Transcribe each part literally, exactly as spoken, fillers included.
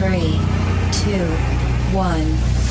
Three, two, one.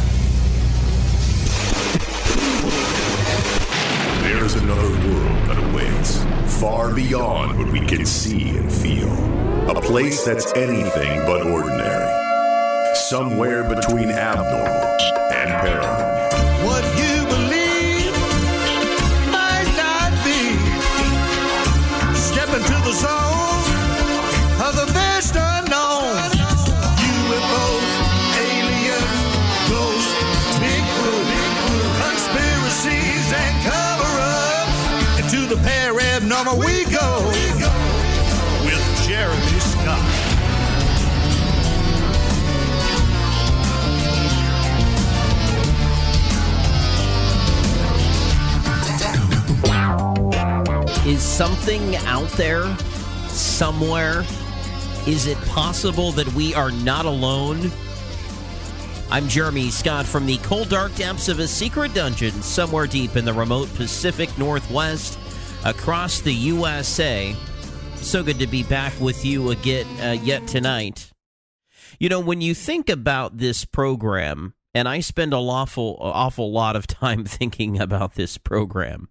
There's another world that awaits, far beyond what we can see and feel. A place that's anything but ordinary. Somewhere between abnormal and paranormal. What you believe might not be. Step into the zone of the vast unknown. U F Os, aliens, ghosts, Bigfoot, conspiracies and cover-ups. And to the paranormal we go with Jeremy Scott. Is something out there, somewhere? Is it possible that we are not alone? I'm Jeremy Scott from the cold, dark depths of a secret dungeon somewhere deep in the remote Pacific Northwest across the U S A. So good to be back with you again uh, yet tonight. You know, when you think about this program, and I spend an awful, awful lot of time thinking about this program,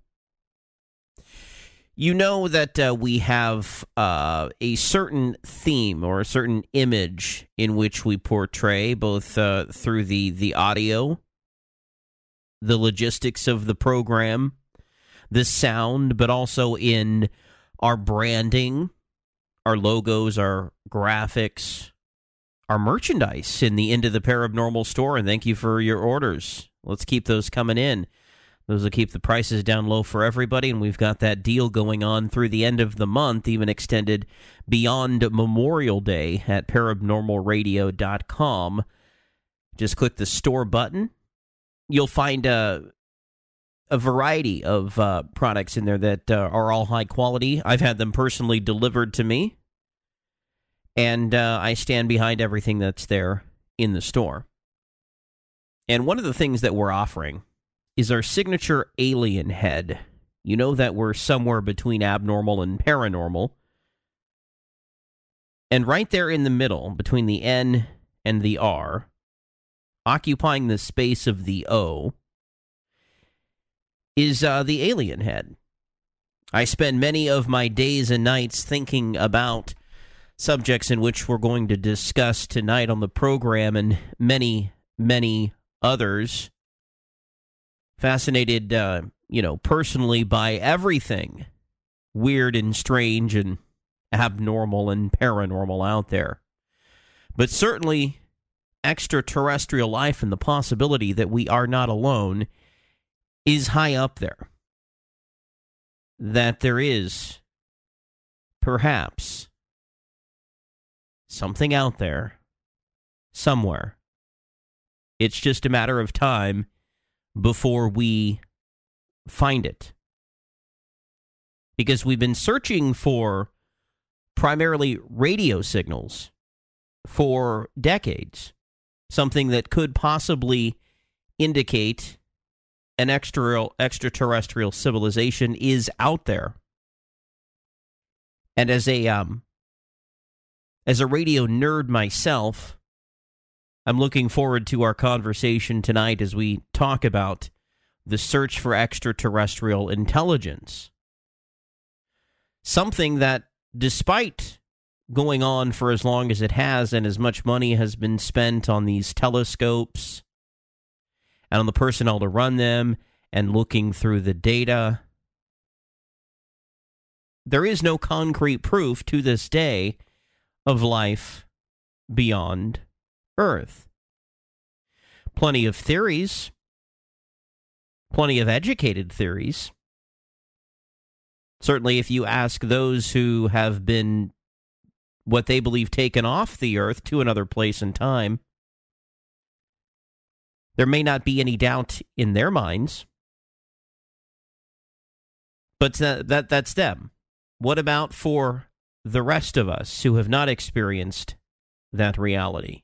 you know that uh, we have uh, a certain theme or a certain image in which we portray, both uh, through the, the audio, the logistics of the program, the sound, but also in our branding, our logos, our graphics, our merchandise in the Into the Paranormal store. And thank you for your orders. Let's keep those coming in. Those will keep the prices down low for everybody, and we've got that deal going on through the end of the month, even extended beyond Memorial Day at paranormal radio dot com. Just click the store button. You'll find a, a variety of uh, products in there that uh, are all high quality. I've had them personally delivered to me, and uh, I stand behind everything that's there in the store. And one of the things that we're offering is our signature alien head. You know that we're somewhere between abnormal and paranormal. And right there in the middle, between the N and the R, occupying the space of the O, is uh, the alien head. I spend many of my days and nights thinking about subjects in which we're going to discuss tonight on the program, and many, many others. Fascinated, uh, you know, personally by everything weird and strange and abnormal and paranormal out there. But certainly extraterrestrial life and the possibility that we are not alone is high up there. That there is, perhaps, something out there, somewhere. It's just a matter of time before we find it. Because we've been searching for primarily radio signals for decades. Something that could possibly indicate an extra, extraterrestrial civilization is out there. And as a um, as a radio nerd myself, I'm looking forward to our conversation tonight as we talk about the search for extraterrestrial intelligence. Something that, despite going on for as long as it has and as much money has been spent on these telescopes and on the personnel to run them and looking through the data, there is no concrete proof to this day of life beyond Earth. Plenty of theories, plenty of educated theories. Certainly, if you ask those who have been, what they believe, taken off the Earth to another place and time, there may not be any doubt in their minds. But that, that that's them. What about for the rest of us who have not experienced that reality?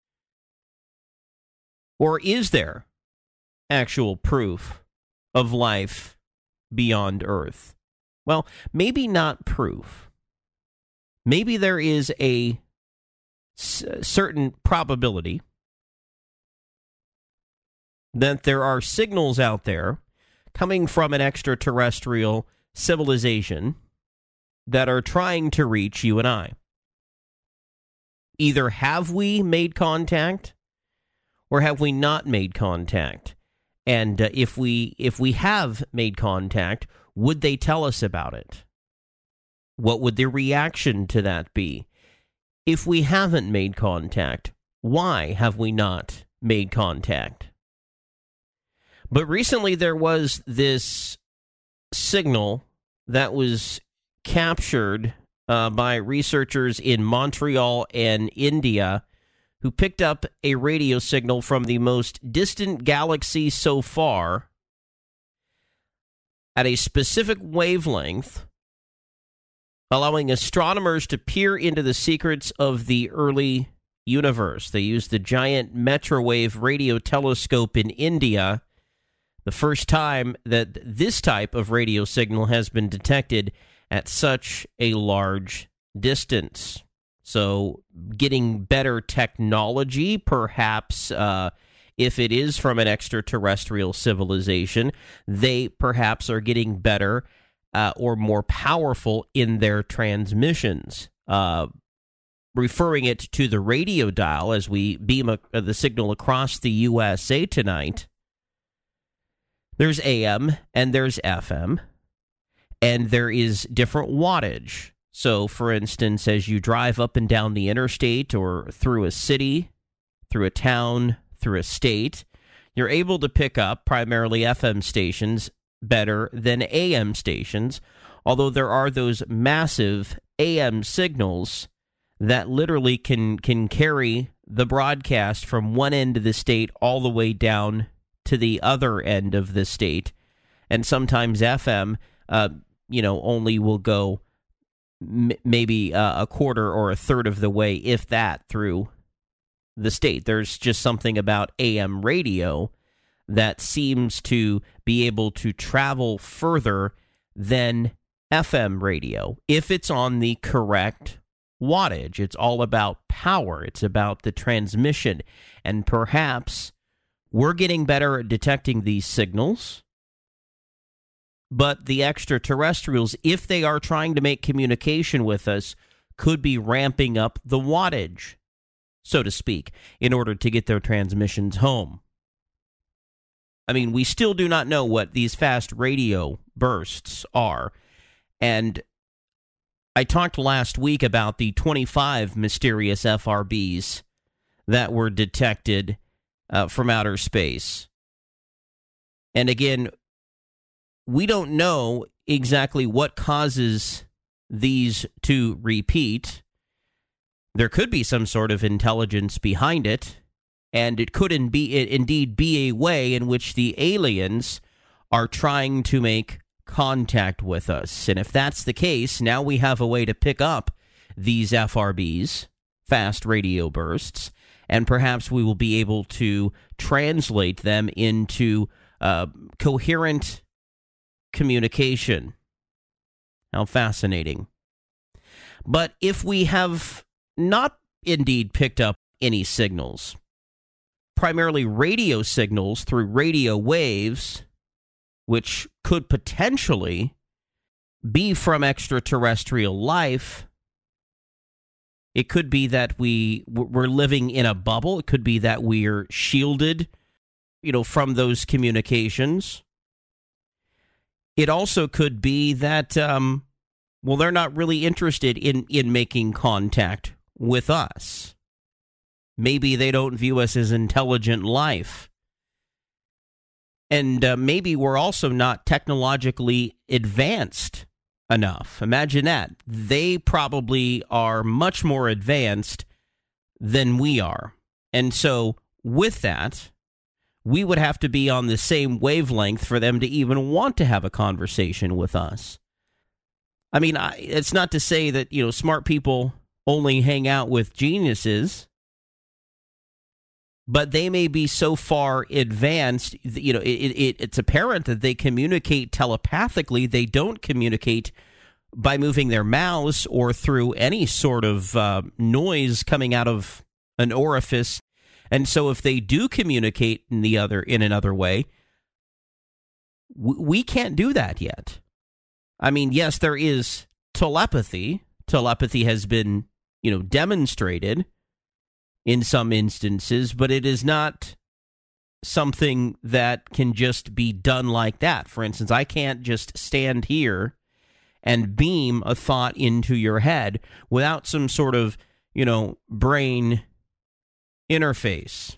Or is there actual proof of life beyond Earth? Well, maybe not proof. Maybe there is a s- certain probability that there are signals out there coming from an extraterrestrial civilization that are trying to reach you and I. Either have we made contact or have we not made contact? And uh, if we if we have made contact, would they tell us about it? What would the reaction to that be? If we haven't made contact, why have we not made contact? But recently there was this signal that was captured uh, by researchers in Montreal and India who picked up a radio signal from the most distant galaxy so far at a specific wavelength, allowing astronomers to peer into the secrets of the early universe. They used the giant Metrowave radio telescope in India, the first time that this type of radio signal has been detected at such a large distance. So getting better technology, perhaps, uh, if it is from an extraterrestrial civilization, they perhaps are getting better uh, or more powerful in their transmissions. Uh, referring it to the radio dial as we beam a, uh, the signal across the U S A tonight, there's A M and there's F M, and there is different wattage. So, for instance, as you drive up and down the interstate or through a city, through a town, through a state, you're able to pick up primarily F M stations better than A M stations, although there are those massive A M signals that literally can, can carry the broadcast from one end of the state all the way down to the other end of the state. And sometimes F M, uh, you know, only will go maybe uh, a quarter or a third of the way, if that, through the state. There's just something about A M radio that seems to be able to travel further than F M radio, if it's on the correct wattage. It's all about power. It's about the transmission. And perhaps we're getting better at detecting these signals, but the extraterrestrials, if they are trying to make communication with us, could be ramping up the wattage, so to speak, in order to get their transmissions home. I mean, we still do not know what these fast radio bursts are. And I talked last week about the twenty-five mysterious F R Bs that were detected uh, from outer space. And again, we don't know exactly what causes these to repeat. There could be some sort of intelligence behind it, and it could in be, it indeed be a way in which the aliens are trying to make contact with us. And if that's the case, now we have a way to pick up these F R Bs, fast radio bursts, and perhaps we will be able to translate them into uh, coherent communication. How fascinating. But if we have not indeed picked up any signals, primarily radio signals through radio waves, which could potentially be from extraterrestrial life, it could be that we, we're living in a bubble. It could be that we're shielded, you know, from those communications. It also could be that, um, well, they're not really interested in, in making contact with us. Maybe they don't view us as intelligent life. And uh, maybe we're also not technologically advanced enough. Imagine that. They probably are much more advanced than we are. And so with that, we would have to be on the same wavelength for them to even want to have a conversation with us. I mean, I, it's not to say that, you know, smart people only hang out with geniuses, but they may be so far advanced, you know, it, it, it's apparent that they communicate telepathically. They don't communicate by moving their mouths or through any sort of uh, noise coming out of an orifice. And so if they do communicate in the other in another way, w- we can't do that yet. I mean, yes, there is telepathy. Telepathy has been, you know, demonstrated in some instances, but it is not something that can just be done like that. For instance, I can't just stand here and beam a thought into your head without some sort of, you know, brain interface.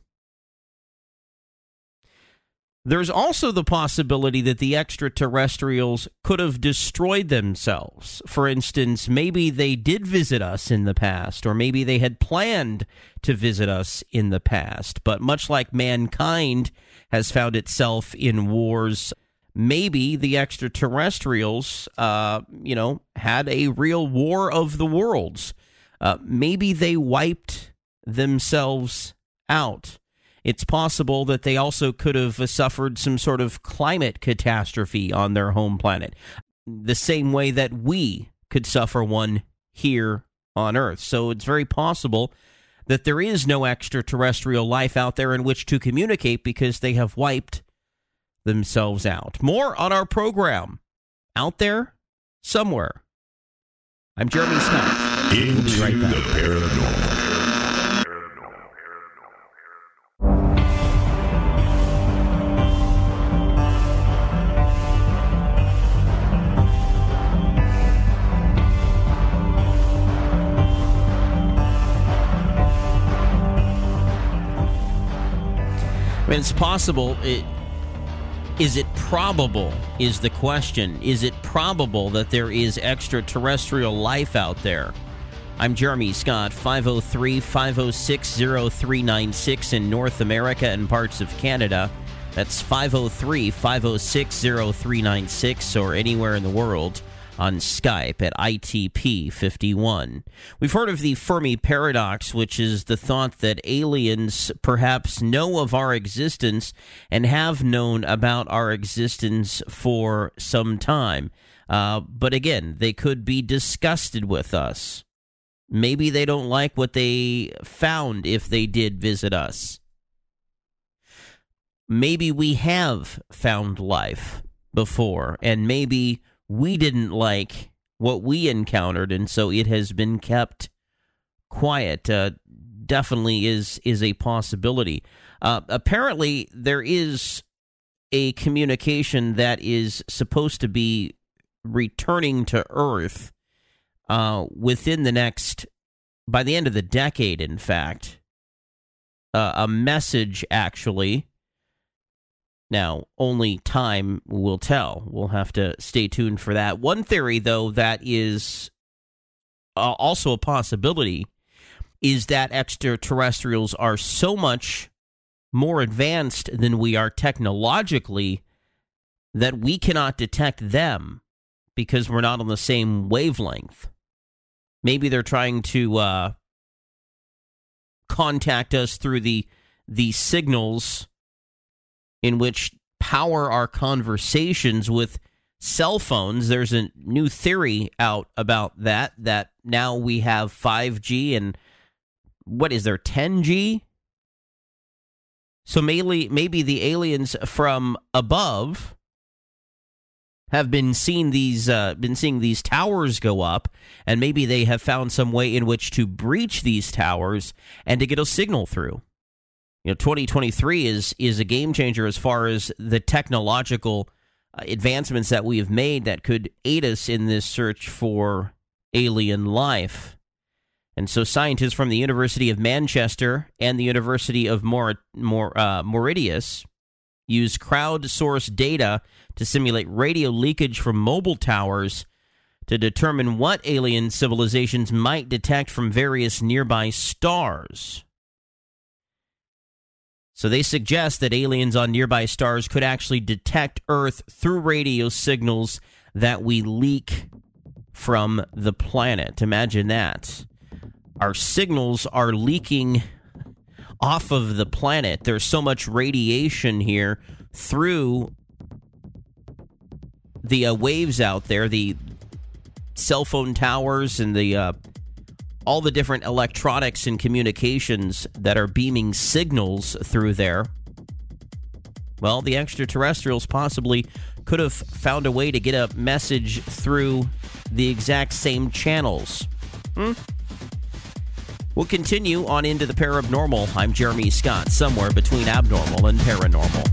There's also the possibility that the extraterrestrials could have destroyed themselves. For instance, maybe they did visit us in the past, or maybe they had planned to visit us in the past. But much like mankind has found itself in wars, maybe the extraterrestrials, uh, you know, had a real war of the worlds. Uh, maybe they wiped themselves out. It's possible that they also could have suffered some sort of climate catastrophe on their home planet, the same way that we could suffer one here on Earth. So it's very possible that there is no extraterrestrial life out there in which to communicate because they have wiped themselves out. More on our program, Out There Somewhere. I'm Jeremy Scott. Into we'll be right back. the paranormal. I mean, it's possible. It, is it probable, is the question. Is it probable that there is extraterrestrial life out there? I'm Jeremy Scott, five oh three, five oh six, oh three nine six in North America and parts of Canada. That's five oh three, five oh six, oh three nine six, or anywhere in the world on Skype at I T P fifty-one. We've heard of the Fermi paradox, which is the thought that aliens perhaps know of our existence and have known about our existence for some time. Uh, but again, they could be disgusted with us. Maybe they don't like what they found if they did visit us. Maybe we have found life before, and maybe we didn't like what we encountered, and so it has been kept quiet. Uh, definitely is is a possibility. Uh, apparently, there is a communication that is supposed to be returning to Earth uh, within the next, by the end of the decade, in fact. Uh, a message, actually. Now, only time will tell. We'll have to stay tuned for that. One theory, though, that is uh, also a possibility is that extraterrestrials are so much more advanced than we are technologically that we cannot detect them because we're not on the same wavelength. Maybe they're trying to uh, contact us through the the signals in which power our conversations with cell phones. There's a new theory out about that, that now we have five G and what is there, ten G? So maybe, maybe the aliens from above have been seeing these uh, been seeing these towers go up, and maybe they have found some way in which to breach these towers and to get a signal through. You know, twenty twenty-three is is a game changer as far as the technological advancements that we have made that could aid us in this search for alien life. And so scientists from the University of Manchester and the University of Mor- Mor- uh, Mauritius use crowdsourced data to simulate radio leakage from mobile towers to determine what alien civilizations might detect from various nearby stars. So they suggest that aliens on nearby stars could actually detect Earth through radio signals that we leak from the planet. Imagine that. Our signals are leaking off of the planet. There's so much radiation here through the uh, waves out there, the cell phone towers and the uh, all the different electronics and communications that are beaming signals through there, well, the extraterrestrials possibly could have found a way to get a message through the exact same channels. Hmm? We'll continue on into the Parabnormal. I'm Jeremy Scott, somewhere between abnormal and paranormal.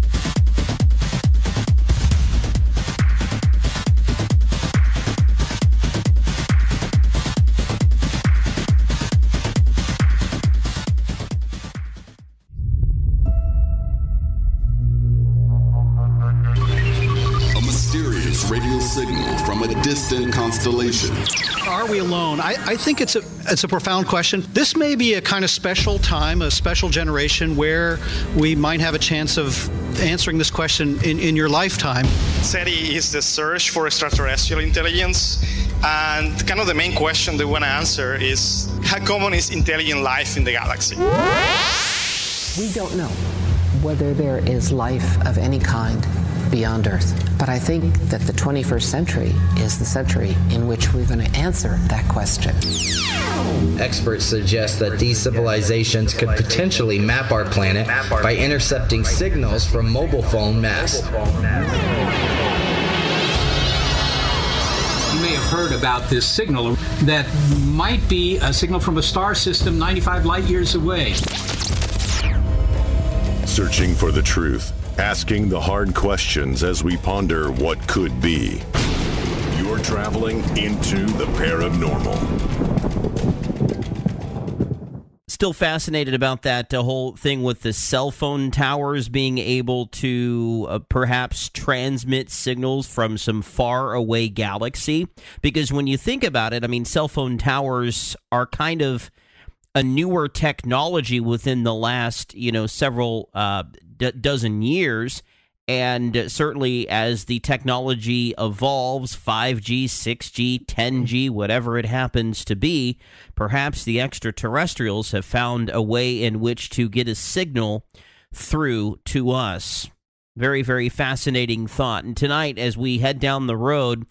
Radio signal from a distant constellation. Are we alone? I, I think it's a it's a profound question. This may be a kind of special time, a special generation where we might have a chance of answering this question in, in your lifetime. SETI is the search for extraterrestrial intelligence, and kind of the main question they want to answer is how common is intelligent life in the galaxy? We don't know whether there is life of any kind beyond Earth. But I think that the twenty-first century is the century in which we're going to answer that question. Experts suggest that these civilizations could potentially map our planet by intercepting signals from mobile phone masts. You may have heard about this signal that might be a signal from a star system ninety-five light years away. Searching for the truth. Asking the hard questions as we ponder what could be. You're traveling into the Parabnormal. Still fascinated about that uh, whole thing with the cell phone towers being able to uh, perhaps transmit signals from some far away galaxy. Because when you think about it, I mean, cell phone towers are kind of a newer technology within the last, you know, several uh, d- dozen years. And uh, certainly as the technology evolves, five G, six G, ten G, whatever it happens to be, perhaps the extraterrestrials have found a way in which to get a signal through to us. Very, very fascinating thought. And tonight, as we head down the road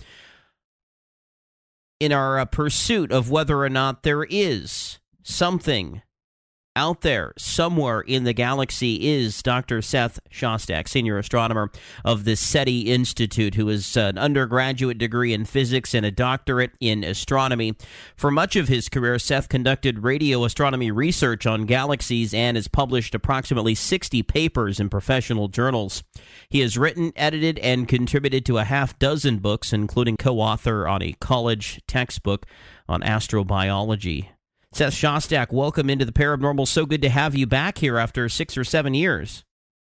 in our uh, pursuit of whether or not there is something out there somewhere in the galaxy, is Doctor Seth Shostak, senior astronomer of the SETI Institute, who has an undergraduate degree in physics and a doctorate in astronomy. For much of his career, Seth conducted radio astronomy research on galaxies and has published approximately sixty papers in professional journals. He has written, edited, and contributed to a half dozen books, including co-author on a college textbook on astrobiology. Seth Shostak, welcome into the Parabnormal. So good to have you back here after six or seven years.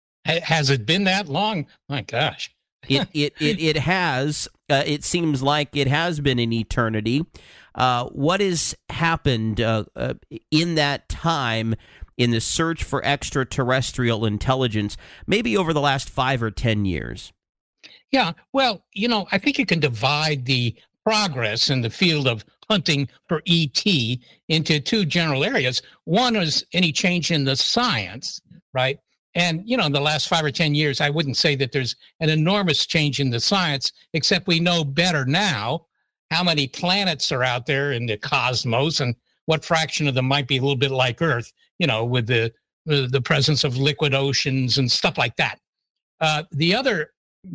Has it been that long? My gosh. it, it it it has. Uh, it seems like it has been an eternity. Uh, what has happened uh, uh, in that time in the search for extraterrestrial intelligence, maybe over the last five or ten years? Yeah, well, you know, I think you can divide the progress in the field of hunting for E T into two general areas. One is any change in the science, right? And, you know, in the last five or ten years, I wouldn't say that there's an enormous change in the science, except we know better now how many planets are out there in the cosmos and what fraction of them might be a little bit like Earth, you know, with the, the, the presence of liquid oceans and stuff like that. Uh, the other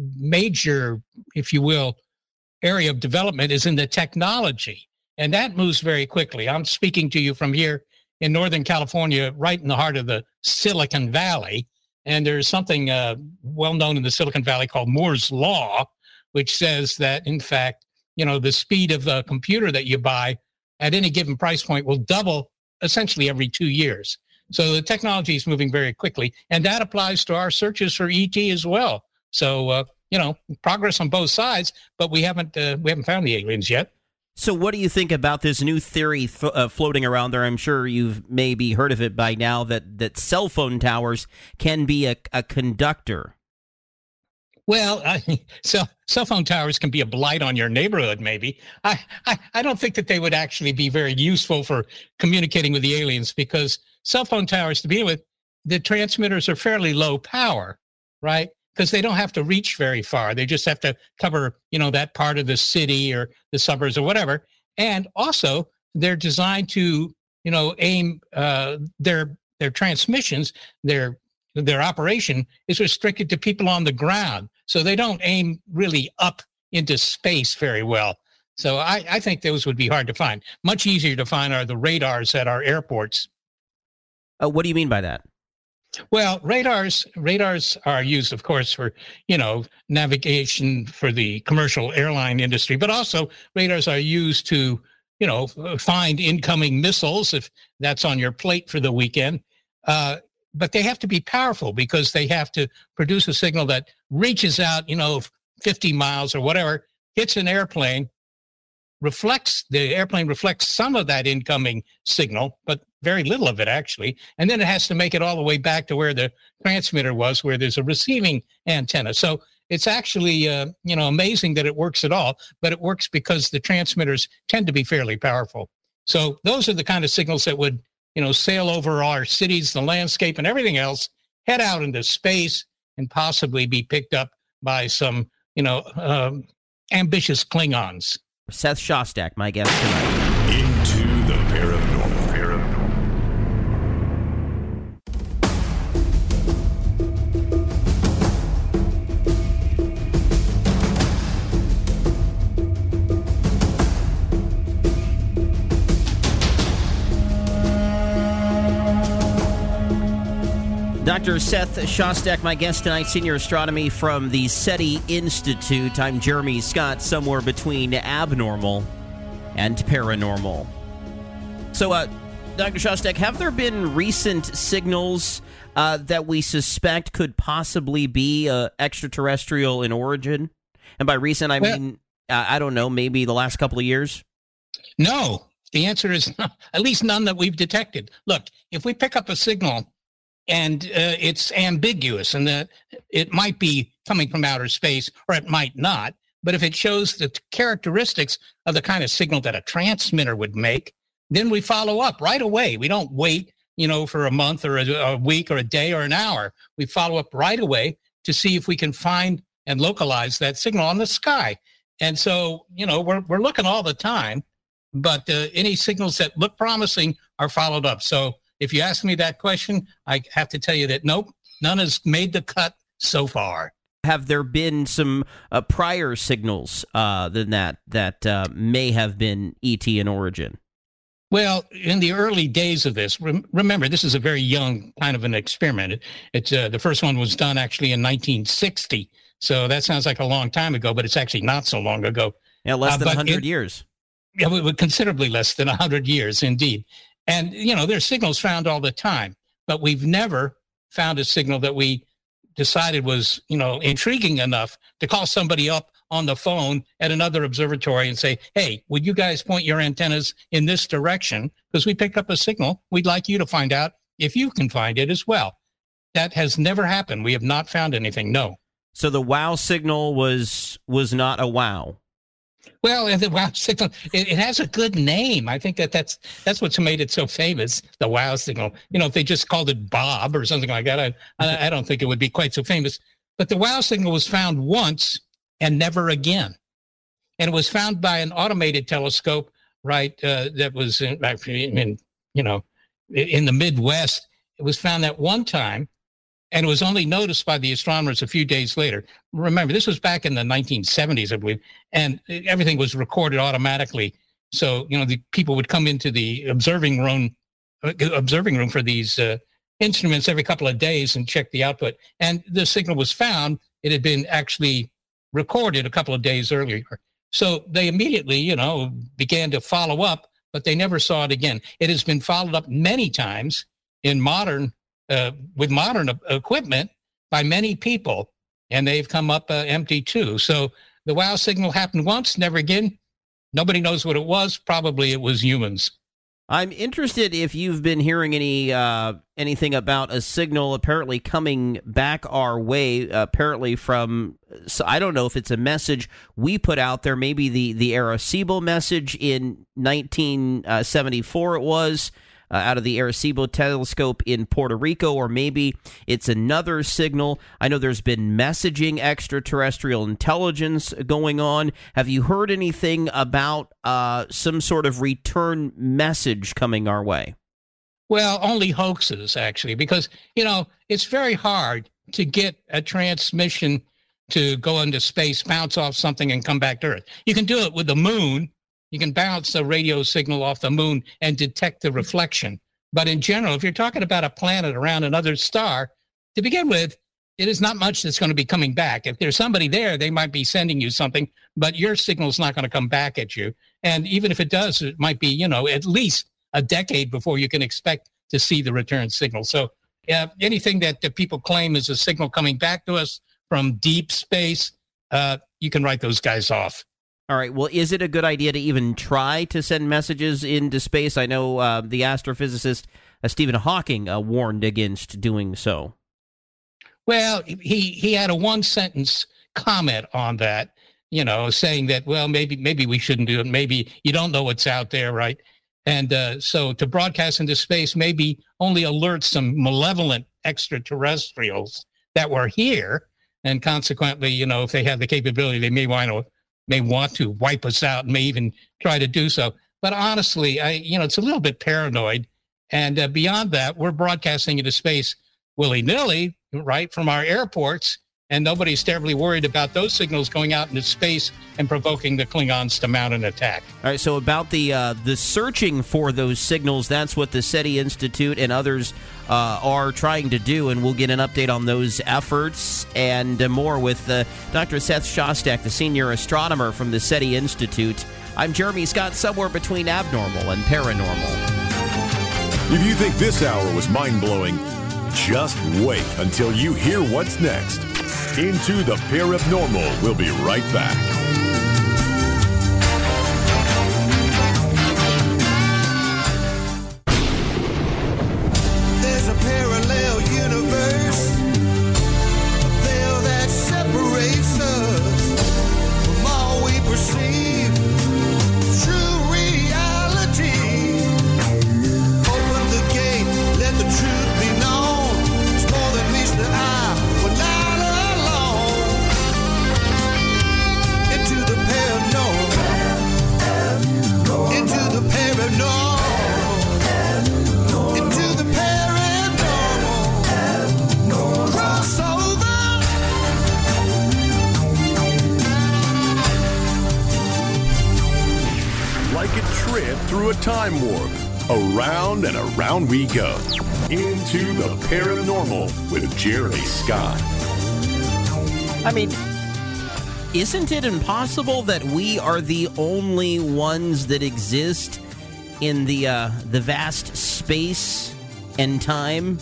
major, if you will, area of development is in the technology. And that moves very quickly. I'm speaking to you from here in Northern California, right in the heart of the Silicon Valley. And there's something uh, well known in the Silicon Valley called Moore's Law, which says that, in fact, you know, the speed of the computer that you buy at any given price point will double essentially every two years. So the technology is moving very quickly. And that applies to our searches for E T as well. So, uh, you know, progress on both sides, but we haven't uh, we haven't found the aliens yet. So what do you think about this new theory th- uh, floating around there? I'm sure you've maybe heard of it by now, that, that cell phone towers can be a, a conductor. Well, I, so cell phone towers can be a blight on your neighborhood, maybe. I, I, I don't think that they would actually be very useful for communicating with the aliens, because cell phone towers, to begin with, the transmitters are fairly low power, right? because they don't have to reach very far. They just have to cover, you know, that part of the city or the suburbs or whatever. And also, they're designed to, you know, aim uh, their their transmissions, their their operation is restricted to people on the ground. So they don't aim really up into space very well. So I, I think those would be hard to find. Much easier to find are the radars at our airports. Uh, what do you mean by that? Well, radars radars are used, of course, for, you know, navigation for the commercial airline industry, but also radars are used to, you know, find incoming missiles if that's on your plate for the weekend. Uh, but they have to be powerful because they have to produce a signal that reaches out, you know, fifty miles or whatever, hits an airplane, reflects, the airplane reflects some of that incoming signal, but very little of it actually. And then it has to make it all the way back to where the transmitter was, where there's a receiving antenna. So it's actually, uh, you know, amazing that it works at all, but it works because the transmitters tend to be fairly powerful. So those are the kind of signals that would, you know, sail over our cities, the landscape and everything else, head out into space and possibly be picked up by some, you know, um, ambitious Klingons. Seth Shostak, my guest tonight. Into the paranormal. Doctor Seth Shostak, my guest tonight, senior astronomy from the SETI Institute. I'm Jeremy Scott, somewhere between abnormal and paranormal. So, uh, Doctor Shostak, have there been recent signals uh, that we suspect could possibly be uh, extraterrestrial in origin? And by recent, I well, mean, uh, I don't know, maybe the last couple of years? No. The answer is no, at least none that we've detected. Look, if we pick up a signal and uh, it's ambiguous and that it might be coming from outer space or it might not, but if it shows the characteristics of the kind of signal that a transmitter would make, then we follow up right away. We don't wait, you know, for a month or a, a week or a day or an hour. We follow up right away to see if we can find and localize that signal on the sky. And so, you know, we're we're looking all the time, but uh, any signals that look promising are followed up. So if you ask me that question, I have to tell you that nope, none has made the cut so far. Have there been some uh, prior signals uh, than that that uh, may have been E T in origin? Well, in the early days of this, rem- remember, this is a very young kind of an experiment. It, it's uh, the first one was done actually in nineteen sixty. So that sounds like a long time ago, but it's actually not so long ago. Yeah, less than uh, one hundred it, years. Yeah, considerably less than one hundred years, indeed. And, you know, there's signals found all the time, but we've never found a signal that we decided was, you know, intriguing enough to call somebody up on the phone at another observatory and say, hey, would you guys point your antennas in this direction? Because we picked up a signal. We'd like you to find out if you can find it as well. That has never happened. We have not found anything. No. So the wow signal was was not a wow. Well, and the wow signal, it, it has a good name. I think that that's that's what's made it so famous, the wow signal. You know, if they just called it Bob or something like that, I, I, I don't think it would be quite so famous. But the wow signal was found once and never again. And it was found by an automated telescope, right, uh, that was in, in, you know, in the Midwest. It was found that one time, and it was only noticed by the astronomers a few days later. Remember, this was back in the nineteen seventies, I believe, and everything was recorded automatically. So, you know, the people would come into the observing room, observing room for these uh, instruments every couple of days and check the output. And the signal was found. It had been actually recorded a couple of days earlier. So they immediately, you know, began to follow up, but they never saw it again. It has been followed up many times in modern Uh, with modern uh, equipment by many people, and they've come up uh, empty too. So the wow signal happened once, never again. Nobody knows what it was. Probably it was humans. I'm interested if you've been hearing any uh, anything about a signal apparently coming back our way, apparently from, so I don't know if it's a message we put out there, maybe the, the Arecibo message in nineteen seventy-four it was, uh, out of the Arecibo telescope in Puerto Rico, or maybe it's another signal. I know there's been messaging extraterrestrial intelligence going on. Have you heard anything about uh, some sort of return message coming our way? Well, only hoaxes, actually, because, you know, it's very hard to get a transmission to go into space, bounce off something, and come back to Earth. You can do it with the moon. You can bounce a radio signal off the moon and detect the reflection. But in general, if you're talking about a planet around another star, to begin with, it is not much that's going to be coming back. If there's somebody there, they might be sending you something, but your signal's not going to come back at you. And even if it does, it might be, you know, at least a decade before you can expect to see the return signal. So uh, anything that the people claim is a signal coming back to us from deep space, uh, you can write those guys off. All right. Well, is it a good idea to even try to send messages into space? I know uh, the astrophysicist uh, Stephen Hawking uh, warned against doing so. Well, he, he had a one-sentence comment on that, you know, saying that, well, maybe maybe we shouldn't do it. Maybe you don't know what's out there, right? And uh, so to broadcast into space maybe only alert some malevolent extraterrestrials that were here. And consequently, you know, if they have the capability, they may want to may want to wipe us out and may even try to do so. But honestly, I, you know, it's a little bit paranoid. And uh, beyond that, we're broadcasting into space willy-nilly, right, from our airports. And nobody's terribly worried about those signals going out into space and provoking the Klingons to mount an attack. All right, so about the uh, the searching for those signals, that's what the SETI Institute and others uh, are trying to do, and we'll get an update on those efforts and uh, more with uh, Doctor Seth Shostak, the senior astronomer from the SETI Institute. I'm Jeremy Scott, somewhere between abnormal and paranormal. If you think this hour was mind-blowing, just wait until you hear what's next. Into the Paranormal. We'll be right back. There's a parallel universe, a veil that separates us from all we perceive. True reality. Open the gate, let the truth be known. It's more than meets the eye. We're not alone. Into the paranormal. Into the paranormal. Into the paranormal. Crossover. Like a trip through a time warp. Around and around we go. Into the Paranormal with Jeremy Scott. I mean, isn't it impossible that we are the only ones that exist in the uh, the vast space and time?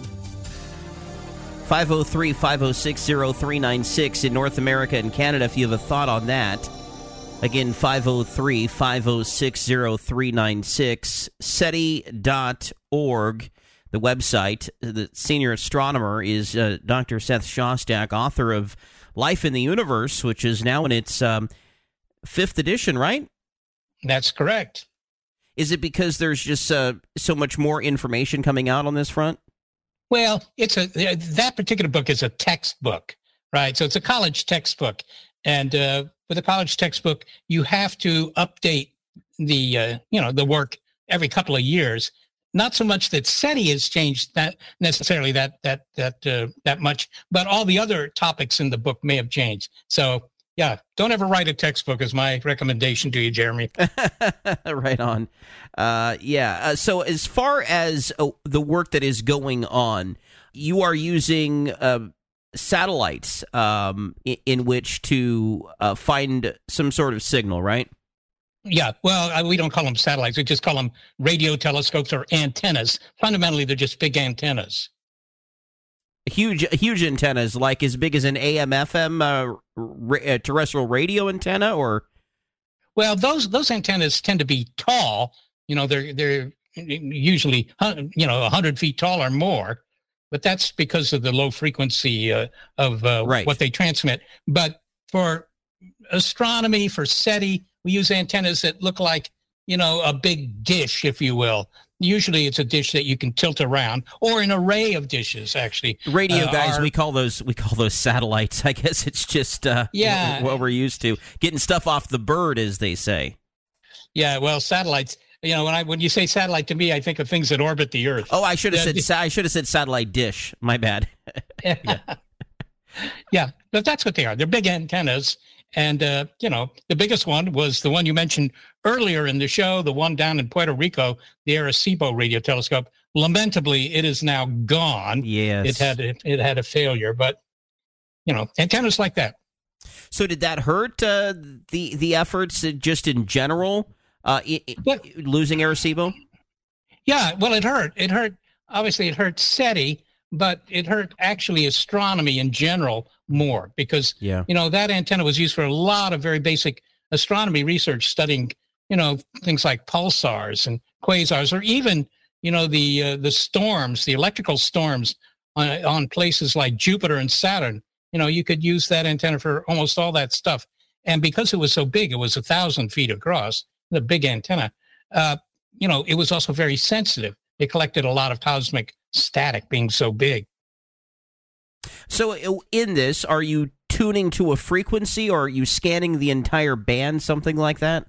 five oh three, five oh six, oh three nine six in North America and Canada if you have a thought on that. Again, five oh three, five oh six, oh three nine six, SETI dot org, the website. The senior astronomer is uh, Doctor Seth Shostak, author of Life in the Universe, which is now in its um, fifth edition, right? That's correct. Is it because there's just uh, so much more information coming out on this front? Well, it's a that particular book is a textbook, right? So it's a college textbook. And uh, with a college textbook, you have to update the, uh, you know, the work every couple of years. Not so much that SETI has changed that necessarily that that that uh, that much, but all the other topics in the book may have changed. So, yeah, don't ever write a textbook is my recommendation to you, Jeremy. Right on. Uh, yeah. Uh, so as far as uh, the work that is going on, you are using uh, satellites um, in, in which to uh, find some sort of signal, right? Yeah, well, we don't call them satellites. We just call them radio telescopes or antennas. Fundamentally, they're just big antennas. Huge, huge antennas, like as big as an A M F M uh, ra- uh, terrestrial radio antenna, or? Well, those those antennas tend to be tall. You know, they're they're usually you know a hundred feet tall or more, but that's because of the low frequency uh, of uh, right. what they transmit. But for astronomy, for SETI, we use antennas that look like, you know, a big dish, if you will. usually it's a dish that you can tilt around, or an array of dishes, actually. Radio uh, guys, are, we call those we call those satellites. I guess it's just uh, yeah. what we're used to. Getting stuff off the bird, as they say. Yeah, well, satellites, you know, when I when you say satellite to me, I think of things that orbit the Earth. Oh, I should have Uh, said I should have said satellite dish. My bad. yeah. yeah, but that's what they are. They're big antennas. And, uh, you know, the biggest one was the one you mentioned earlier in the show, the one down in Puerto Rico, the Arecibo radio telescope. Lamentably, it is now gone. Yes. It had it, it had a failure, but, you know, antennas like that. So did that hurt uh, the the efforts uh, just in general, uh, I, I, But- losing Arecibo? Yeah, well, it hurt. It hurt. Obviously, it hurt SETI, but it hurt actually astronomy in general more because, Yeah. you know, that antenna was used for a lot of very basic astronomy research, studying, you know, things like pulsars and quasars, or even, you know, the uh, the storms, the electrical storms on, on places like Jupiter and Saturn. You know, you could use that antenna for almost all that stuff. And because it was so big, it was a thousand feet across, the big antenna, uh, you know, it was also very sensitive. It collected a lot of cosmic static being so big. So uh, in this, are you tuning to a frequency, or are you scanning the entire band, something like that?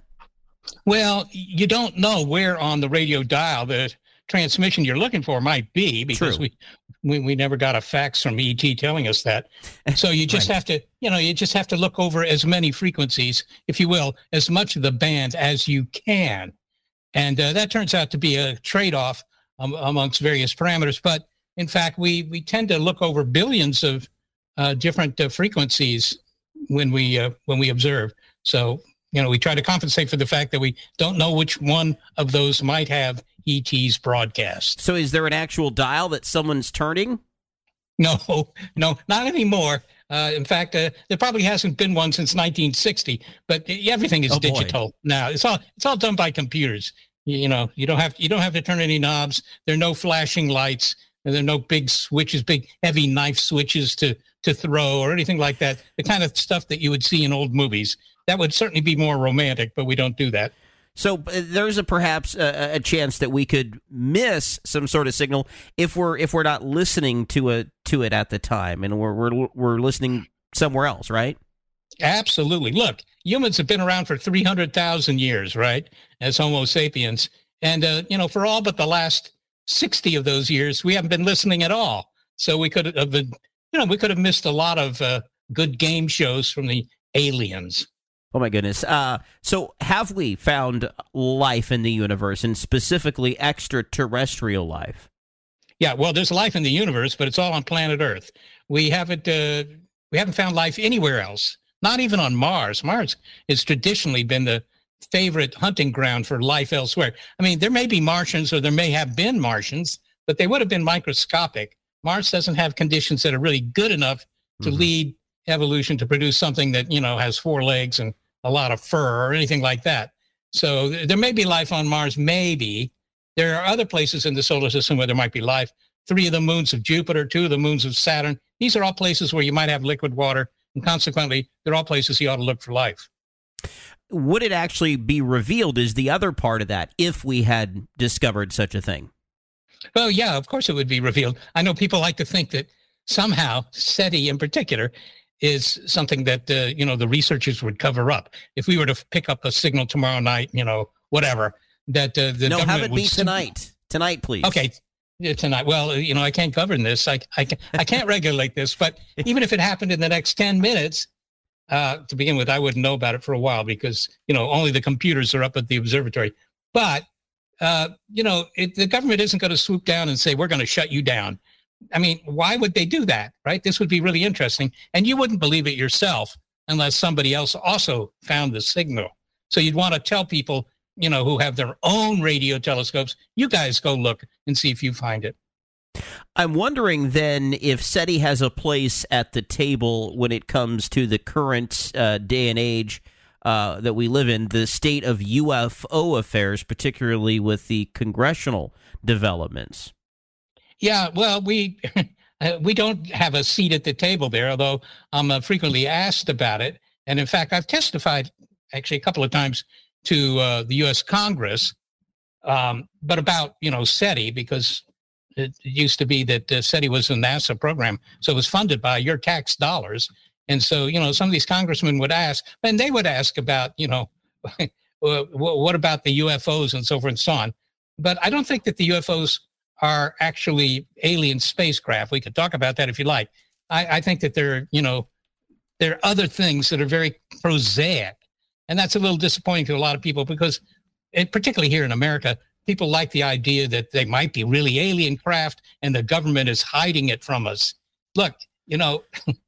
Well, you don't know where on the radio dial the transmission you're looking for might be, because True. we, we we never got a fax from E T telling us that. So you just Right. have to, you know, you just have to look over as many frequencies, if you will, as much of the band as you can. And uh, that turns out to be a trade-off um, amongst various parameters. But in fact, we we tend to look over billions of uh, different uh, frequencies when we uh, when we observe. So, you know, we try to compensate for the fact that we don't know which one of those might have E T's broadcast. So is there an actual dial that someone's turning? No, no, not anymore. Uh, in fact, uh, there probably hasn't been one since nineteen sixty. But everything is Oh, boy. digital now. It's all it's all done by computers. You, you know, you don't have you don't have to turn any knobs. There are no flashing lights. And there are no big switches, big heavy knife switches to to throw or anything like that. The kind of stuff that you would see in old movies. That would certainly be more romantic, but we don't do that. So uh, there's a perhaps a, a chance that we could miss some sort of signal if we're if we're not listening to a to it at the time, and we're we're we're listening somewhere else, right? Absolutely. Look, humans have been around for three hundred thousand years, right, as Homo sapiens. And, uh, you know, for all but the last sixty of those years, we haven't been listening at all. So we could have been, you know, we could have missed a lot of uh, good game shows from the aliens. Oh, my goodness. Uh, so have we found life in the universe, and specifically extraterrestrial life? Yeah, well, there's life in the universe, but it's all on planet Earth. We haven't uh, we haven't found life anywhere else, not even on Mars. Mars has traditionally been the favorite hunting ground for life elsewhere. I mean, there may be Martians, or there may have been Martians, but they would have been microscopic. Mars doesn't have conditions that are really good enough to Mhm. lead evolution to produce something that, you know, has four legs and a lot of fur or anything like that. So th- there may be life on Mars, maybe. There are other places in the solar system where there might be life. Three of the moons of Jupiter, two of the moons of Saturn. These are all places where you might have liquid water, and consequently, they're all places you ought to look for life. Would it actually be revealed is the other part of that if we had discovered such a thing? Well, yeah, of course it would be revealed. I know people like to think that somehow SETI in particular is something that, uh, you know, the researchers would cover up. If we were to pick up a signal tomorrow night, you know, whatever, that uh, the no, government have it would be sim- tonight. Tonight, please. Okay, yeah, tonight. Well, you know, I can't govern this. I, I, can, I can't regulate this. But even if it happened in the next ten minutes, uh, to begin with, I wouldn't know about it for a while because, you know, only the computers are up at the observatory. But, uh, you know, it, the government isn't going to swoop down and say, we're going to shut you down. I mean, why would they do that, right? This would be really interesting. And you wouldn't believe it yourself unless somebody else also found the signal. So you'd want to tell people, you know, who have their own radio telescopes, you guys go look and see if you find it. I'm wondering then if SETI has a place at the table when it comes to the current uh, day and age uh, that we live in, the state of U F O affairs, particularly with the congressional developments. Yeah, well, we uh, we don't have a seat at the table there, although I'm uh, frequently asked about it. And in fact, I've testified actually a couple of times to uh, the U S Congress um, but about, you know, SETI, because it used to be that uh, SETI was a NASA program, so it was funded by your tax dollars. And so, you know, some of these congressmen would ask, and they would ask about, you know, what about the U F Os and so forth and so on. But I don't think that the U F Os are actually alien spacecraft. We could talk about that if you like. I, I think that they're, you know, there are other things that are very prosaic. And that's a little disappointing to a lot of people because, it, particularly here in America, people like the idea that they might be really alien craft and the government is hiding it from us. Look, you know,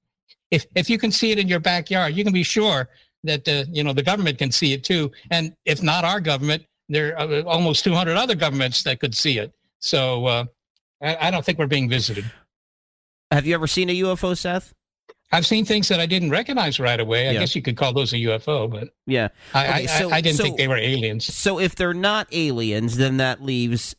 if if you can see it in your backyard, you can be sure that, uh, you know, the government can see it too. And if not our government, there are almost two hundred other governments that could see it. So uh, I, I don't think we're being visited. Have you ever seen a U F O, Seth? I've seen things that I didn't recognize right away. I yeah. guess you could call those a U F O, but yeah, I, okay, so, I, I didn't so, think they were aliens. So if they're not aliens, then that leaves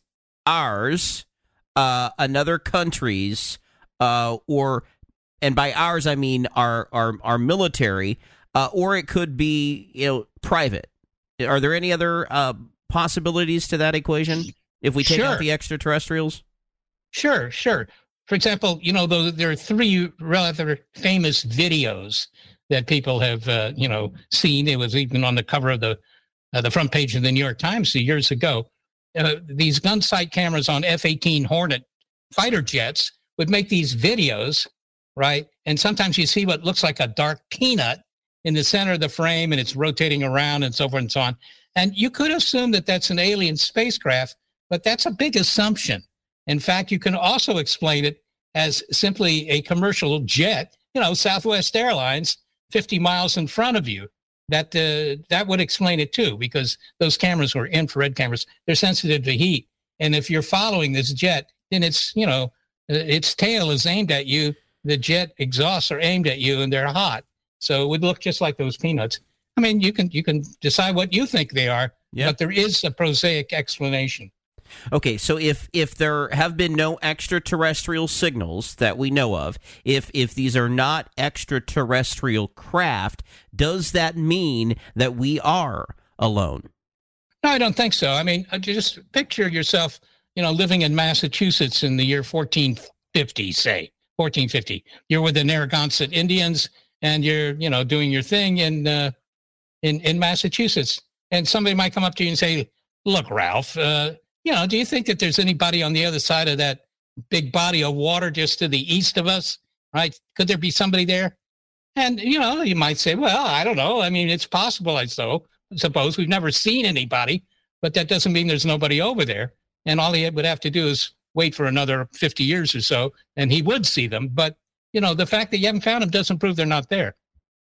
ours, uh, another country's, uh, or, and by ours I mean our our our military, uh, or it could be, you know, private. Are there any other uh, possibilities to that equation if we take sure. out the extraterrestrials? Sure, sure. For example, you know, there are three rather famous videos that people have, uh, you know, seen. It was even on the cover of the uh, the front page of the New York Times years ago. Uh, these gun sight cameras on F eighteen Hornet fighter jets would make these videos, right? And sometimes you see what looks like a dark peanut in the center of the frame, and it's rotating around and so forth and so on. And you could assume that that's an alien spacecraft, but that's a big assumption. In fact, you can also explain it as simply a commercial jet, you know, Southwest Airlines, fifty miles in front of you. That uh, that would explain it too, because those cameras were infrared cameras. They're sensitive to heat. And if you're following this jet, then it's, you know, its tail is aimed at you. The jet exhausts are aimed at you and they're hot. So it would look just like those peanuts. I mean, you can you can decide what you think they are, yep. but there is a prosaic explanation. Okay, so if if there have been no extraterrestrial signals that we know of, if if these are not extraterrestrial craft, does that mean that we are alone? No, I don't think so. I mean, just picture yourself, you know, living in Massachusetts in the year fourteen fifty, say, fourteen fifty. You're with the Narragansett Indians, and you're, you know, doing your thing in uh, in in Massachusetts, and somebody might come up to you and say, "Look, Ralph, uh, you know, do you think that there's anybody on the other side of that big body of water just to the east of us, right? Could there be somebody there?" And, you know, you might say, well, I don't know. I mean, it's possible, I so suppose. We've never seen anybody, but that doesn't mean there's nobody over there. And all he would have to do is wait for another fifty years or so, and he would see them. But, you know, the fact that you haven't found them doesn't prove they're not there.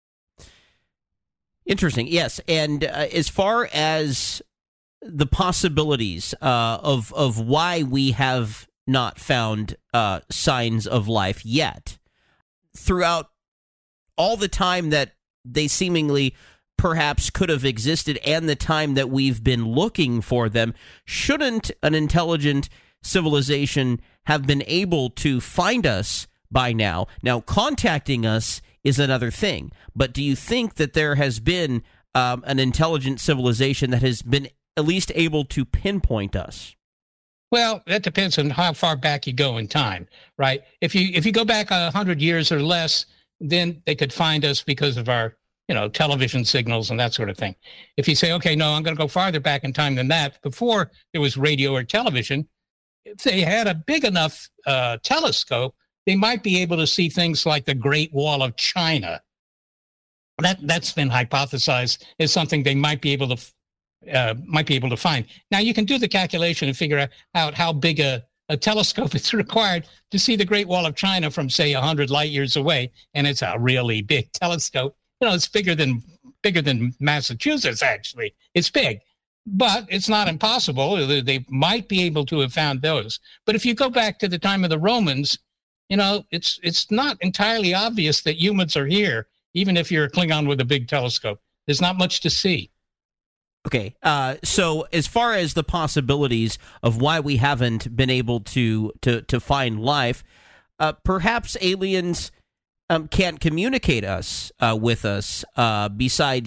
Interesting. Yes. And uh, as far as the possibilities uh, of of why we have not found uh, signs of life yet, throughout all the time that they seemingly perhaps could have existed and the time that we've been looking for them, shouldn't an intelligent civilization have been able to find us by now? Now, contacting us is another thing, but do you think that there has been um, an intelligent civilization that has been at least able to pinpoint us? Well, that depends on how far back you go in time, right? If you if you go back a hundred years or less, then they could find us because of our, you know, television signals and that sort of thing. If you say, okay, no, I'm going to go farther back in time than that, before there was radio or television, if they had a big enough uh, telescope, they might be able to see things like the Great Wall of China. That that's been hypothesized as something they might be able to uh, might be able to find. Now you can do the calculation and figure out how big a, a telescope is required to see the Great Wall of China from, say, a hundred light years away, and it's a really big telescope. You know, it's bigger than bigger than Massachusetts. Actually, it's big, but it's not impossible. They might be able to have found those. But if you go back to the time of the Romans, you know, it's it's not entirely obvious that humans are here, even if you're a Klingon with a big telescope. There's not much to see. Okay, uh, so as far as the possibilities of why we haven't been able to to, to find life, uh, perhaps aliens um, can't communicate us uh, with us uh, besides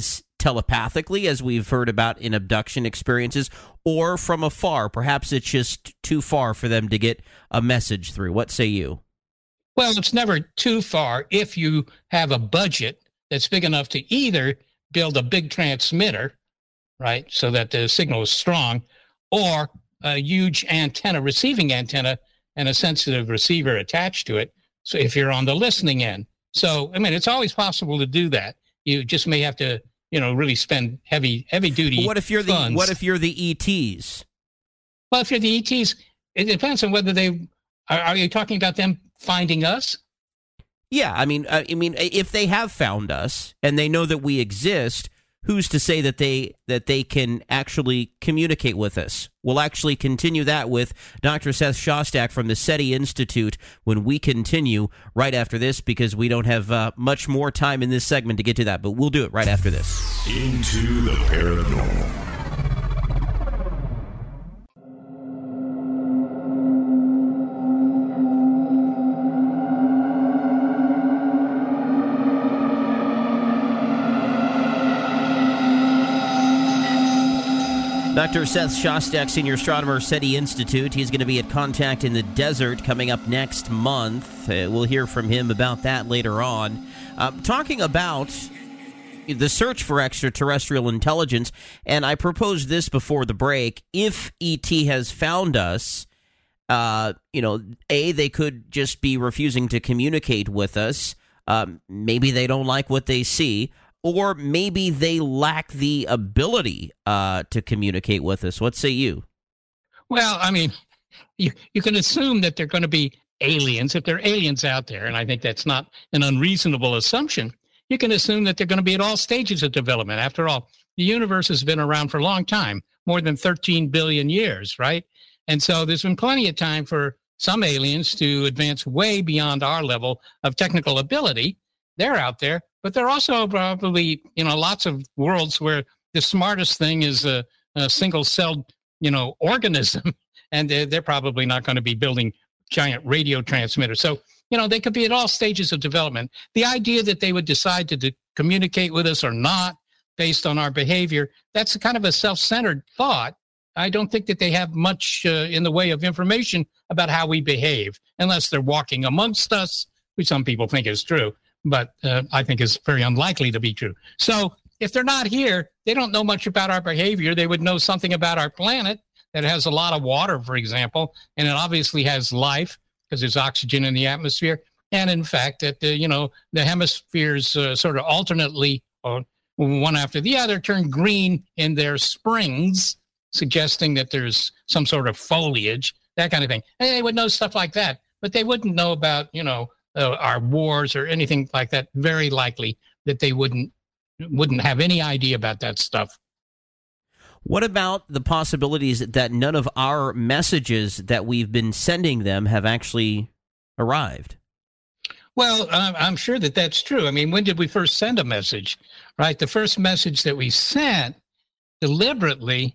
telepathically, as we've heard about in abduction experiences, or from afar. Perhaps it's just too far for them to get a message through. What say you? Well, it's never too far if you have a budget that's big enough to either build a big transmitter, right, so that the signal is strong, or a huge antenna, receiving antenna, and a sensitive receiver attached to it. So if you're on the listening end. So, I mean, it's always possible to do that. You just may have to, you know, really spend heavy, heavy duty But what if you're funds. the What if you're the E Ts? Well, if you're the E Ts, it depends on whether they are, are you talking about them finding us? Yeah, I mean, I mean, if they have found us and they know that we exist, who's to say that they that they can actually communicate with us? We'll actually continue that with Doctor Seth Shostak from the SETI Institute when we continue right after this, because we don't have uh, much more time in this segment to get to that, but we'll do it right after this. Into the paranormal. Doctor Seth Shostak, Senior Astronomer, SETI Institute. He's going to be at Contact in the Desert coming up next month. Uh, we'll hear from him about that later on. Uh, talking about the search for extraterrestrial intelligence, and I proposed this before the break. If E T has found us, uh, you know, A, they could just be refusing to communicate with us. Um, maybe they don't like what they see. Or maybe they lack the ability uh, to communicate with us. What say you? Well, I mean, you, you can assume that they're going to be aliens. If there are aliens out there, and I think that's not an unreasonable assumption, you can assume that they're going to be at all stages of development. After all, the universe has been around for a long time, more than thirteen billion years, right? And so there's been plenty of time for some aliens to advance way beyond our level of technical ability. They're out there. But there are also probably, you know, lots of worlds where the smartest thing is a, a single-celled, you know, organism, and they're, they're probably not going to be building giant radio transmitters. So, you know, they could be at all stages of development. The idea that they would decide to de- communicate with us or not based on our behavior, that's kind of a self-centered thought. I don't think that they have much uh, in the way of information about how we behave, unless they're walking amongst us, which some people think is true. But uh, I think is very unlikely to be true. So if they're not here, they don't know much about our behavior. They would know something about our planet that has a lot of water, for example, and it obviously has life because there's oxygen in the atmosphere. And in fact, that the, you know, the hemispheres uh, sort of alternately, or one after the other, turn green in their springs, suggesting that there's some sort of foliage, that kind of thing. And they would know stuff like that, but they wouldn't know about, you know, Uh, our wars or anything like that. Very likely that they wouldn't wouldn't have any idea about that stuff. What about the possibilities that none of our messages that we've been sending them have actually arrived? Well, uh, I'm sure that that's true. I mean, when did we first send a message, right? The first message that we sent deliberately,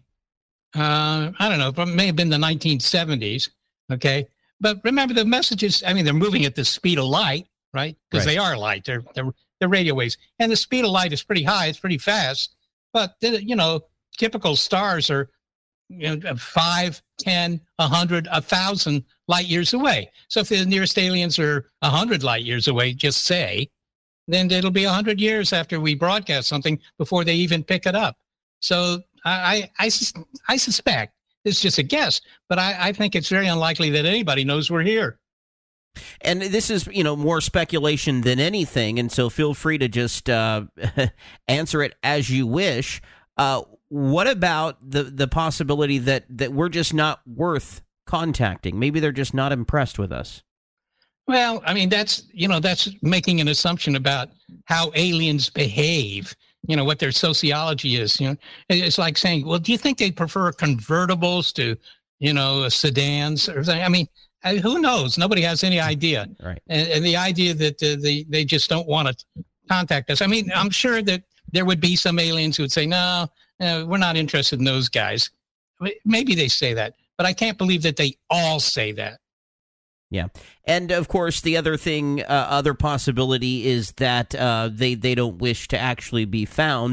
uh, I don't know, it may have been the nineteen seventies, okay? But remember, the messages, I mean, they're moving at the speed of light, right? Because Right. they are light. They're, they're, they're radio waves. And the speed of light is pretty high. It's pretty fast. But, you know, typical stars are, you know, five, ten, a hundred, a thousand light years away. So if the nearest aliens are a hundred light years away, just say, then it'll be a hundred years after we broadcast something before they even pick it up. So I, I, I, sus- I suspect, it's just a guess, but I, I think it's very unlikely that anybody knows we're here. And this is, you know, more speculation than anything, and so feel free to just uh, answer it as you wish. Uh, what about the the possibility that, that we're just not worth contacting? Maybe they're just not impressed with us. Well, I mean, that's, you know, that's making an assumption about how aliens behave, you know, what their sociology is. You know, it's like saying, well, do you think they prefer convertibles to, you know, sedans or something? I mean, who knows? Nobody has any idea. Right. And, and the idea that uh, they, they just don't want to contact us. I mean, I'm sure that there would be some aliens who would say, no, no, we're not interested in those guys. Maybe they say that, but I can't believe that they all say that. Yeah. And, of course, the other thing, uh, other possibility is that uh, they, they don't wish to actually be found.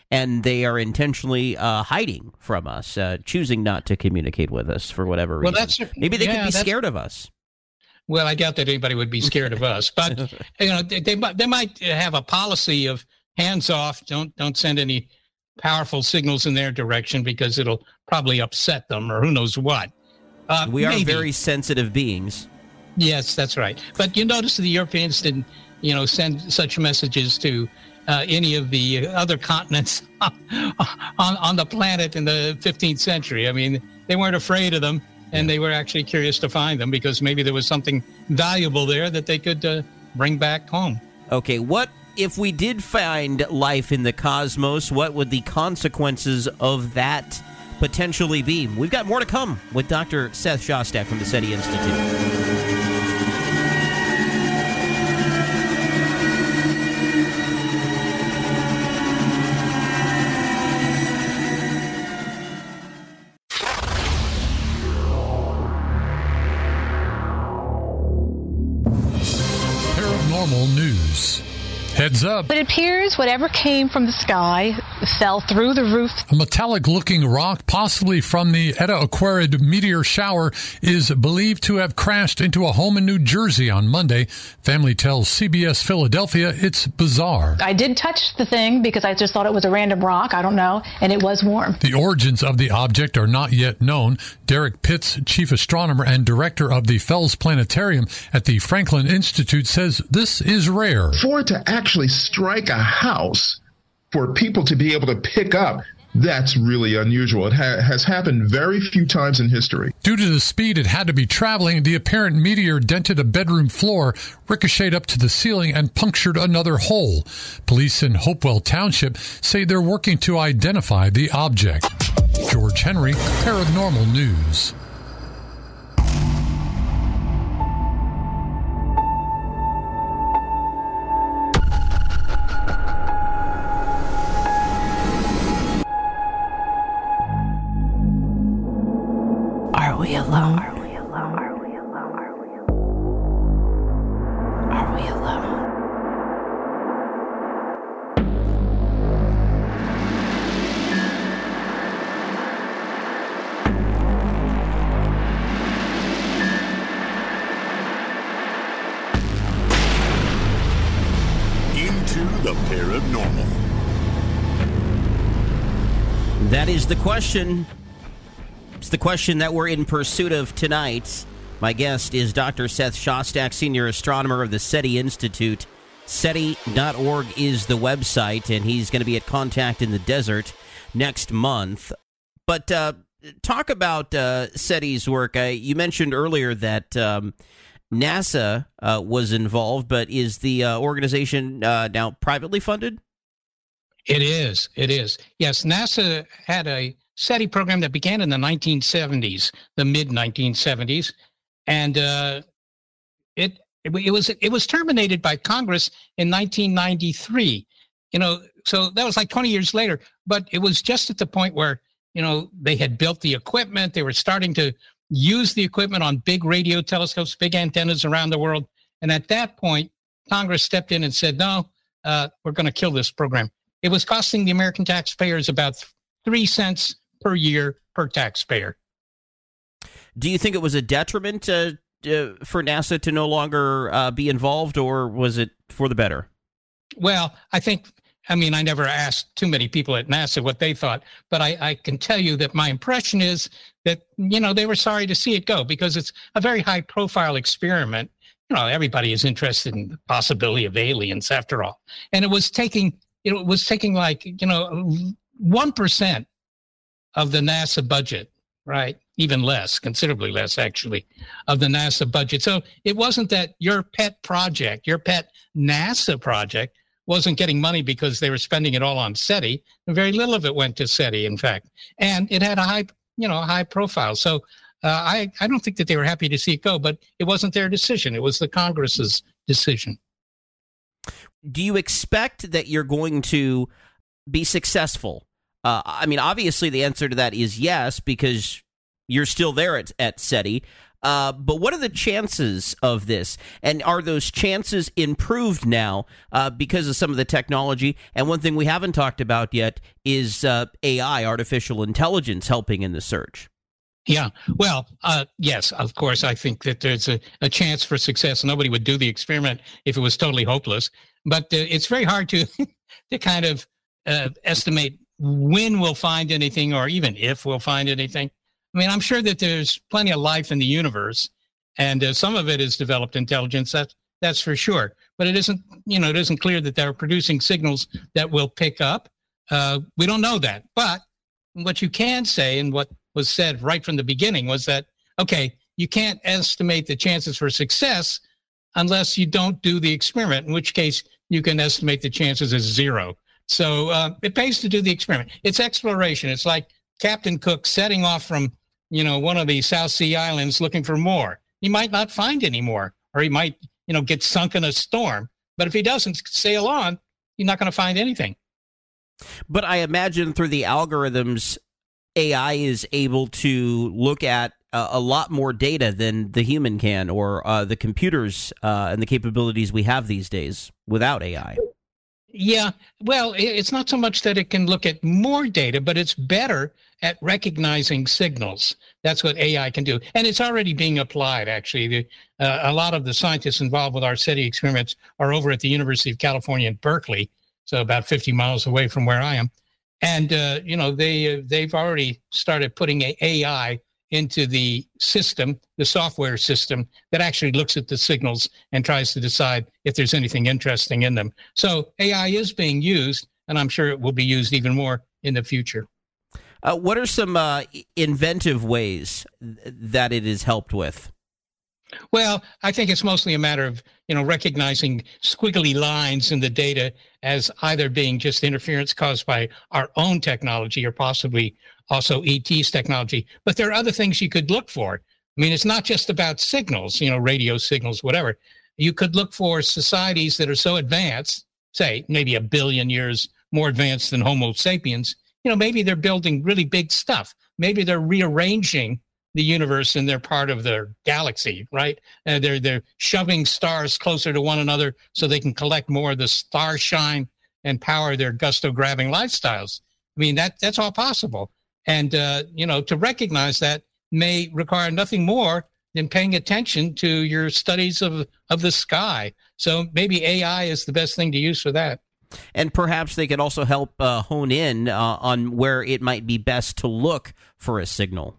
and they are intentionally uh, hiding from us, uh, choosing not to communicate with us for whatever reason. Well, that's, maybe they yeah, could be scared of us. Well, I doubt that anybody would be scared of us, but you know, they, they they might have a policy of hands off. Don't don't send any powerful signals in their direction because it'll probably upset them, or who knows what. Uh, we are maybe. very sensitive beings. Yes, that's right. But you notice the Europeans didn't, you know, send such messages to uh, any of the other continents on, on the planet in the fifteenth century. I mean, they weren't afraid of them, and they were actually curious to find them because maybe there was something valuable there that they could uh, bring back home. Okay, what if we did find life in the cosmos? What would the consequences of that potentially be? We've got more to come with Doctor Seth Shostak from the SETI Institute. News. Heads up. It appears whatever came from the sky fell through the roof. A metallic-looking rock, possibly from the Eta Aquarid meteor shower, is believed to have crashed into a home in New Jersey on Monday. Family tells C B S Philadelphia it's bizarre. I did touch the thing because I just thought it was a random rock. I don't know. And it was warm. The origins of the object are not yet known. Derek Pitts, chief astronomer and director of the Fells Planetarium at the Franklin Institute, says this is rare. For it to actually strike a house, for people to be able to pick up, that's really unusual. It ha- has happened very few times in history. Due to the speed it had to be traveling, the apparent meteor dented a bedroom floor, ricocheted up to the ceiling, and punctured another hole. Police in Hopewell Township say they're working to identify the object. George Henry, Paranormal News. Are we alone? Are we alone? Are we alone? Are we alone? Are we alone? Into the paranormal. That is the question. It's the question that we're in pursuit of tonight. My guest is Doctor Seth Shostak, senior astronomer of the SETI Institute. SETI dot org is the website, and he's going to be at Contact in the Desert next month. But uh, talk about uh, SETI's work. Uh, you mentioned earlier that um, NASA uh, was involved, but is the uh, organization uh, now privately funded? It is. It is. Yes, NASA had a SETI program that began in the nineteen seventies, the mid nineteen seventies, and uh, it, it it was it was terminated by Congress in nineteen ninety-three. You know, so that was like twenty years later. But it was just at the point where, you know, they had built the equipment, they were starting to use the equipment on big radio telescopes, big antennas around the world, and at that point, Congress stepped in and said, "No, uh, we're going to kill this program." It was costing the American taxpayers about three cents per year per taxpayer. Do you think it was a detriment uh, uh, for NASA to no longer uh, be involved, or was it for the better? Well, I think, I mean, I never asked too many people at NASA what they thought, but I, I can tell you that my impression is that, you know, they were sorry to see it go because it's a very high profile experiment. You know, everybody is interested in the possibility of aliens after all. And it was taking, it was taking like, you know, one percent of the NASA budget, right? Even less, considerably less, actually, of the NASA budget. So it wasn't that your pet project, your pet NASA project wasn't getting money because they were spending it all on SETI. Very little of it went to SETI, in fact. And it had a high, you know, high profile. So uh, I, I don't think that they were happy to see it go, but it wasn't their decision. It was the Congress's decision. Do you expect that you're going to be successful? Uh, I mean, obviously, the answer to that is yes, because you're still there at, at SETI. Uh, but what are the chances of this? And are those chances improved now uh, because of some of the technology? And one thing we haven't talked about yet is uh, A I, artificial intelligence, helping in the search. Yeah, well, uh, yes, of course, I think that there's a, a chance for success. Nobody would do the experiment if it was totally hopeless. But uh, it's very hard to, to kind of uh, estimate when we'll find anything or even if we'll find anything. I mean, I'm sure that there's plenty of life in the universe, and uh, some of it is developed intelligence. That's that's for sure. But it isn't, you know, it isn't clear that they're producing signals that we'll pick up. Uh, we don't know that. But what you can say, and what was said right from the beginning, was that okay, you can't estimate the chances for success unless you don't do the experiment. In which case, you can estimate the chances as zero. So uh, it pays to do the experiment. It's exploration. It's like Captain Cook setting off from, you know, one of the South Sea Islands looking for more. He might not find any more, or he might, you know, get sunk in a storm. But if he doesn't sail on, he's not going to find anything. But I imagine through the algorithms, A I is able to look at uh, a lot more data than the human can, or uh, the computers uh, and the capabilities we have these days without A I. Yeah, well, it's not so much that it can look at more data, but it's better at recognizing signals. That's what A I can do. And it's already being applied, actually. The, uh, a lot of the scientists involved with our SETI experiments are over at the University of California in Berkeley, so about fifty miles away from where I am. And, uh, you know, they, uh, they've already started putting a AI into the system, the software system that actually looks at the signals and tries to decide if there's anything interesting in them. So A I is being used, and I'm sure it will be used even more in the future. Uh, what are some uh, inventive ways that it is helped with? Well, I think it's mostly a matter of, you know, recognizing squiggly lines in the data as either being just interference caused by our own technology or possibly also E T's technology. But there are other things you could look for. I mean, it's not just about signals, you know, radio signals, whatever. You could look for societies that are so advanced, say maybe a billion years more advanced than Homo sapiens. You know, maybe they're building really big stuff. Maybe they're rearranging the universe in their part of their galaxy, right? Uh, they're they're shoving stars closer to one another so they can collect more of the star shine and power their gusto-grabbing lifestyles. I mean, that that's all possible. And, uh, you know, to recognize that may require nothing more than paying attention to your studies of, of the sky. So maybe A I is the best thing to use for that. And perhaps they could also help uh, hone in uh, on where it might be best to look for a signal.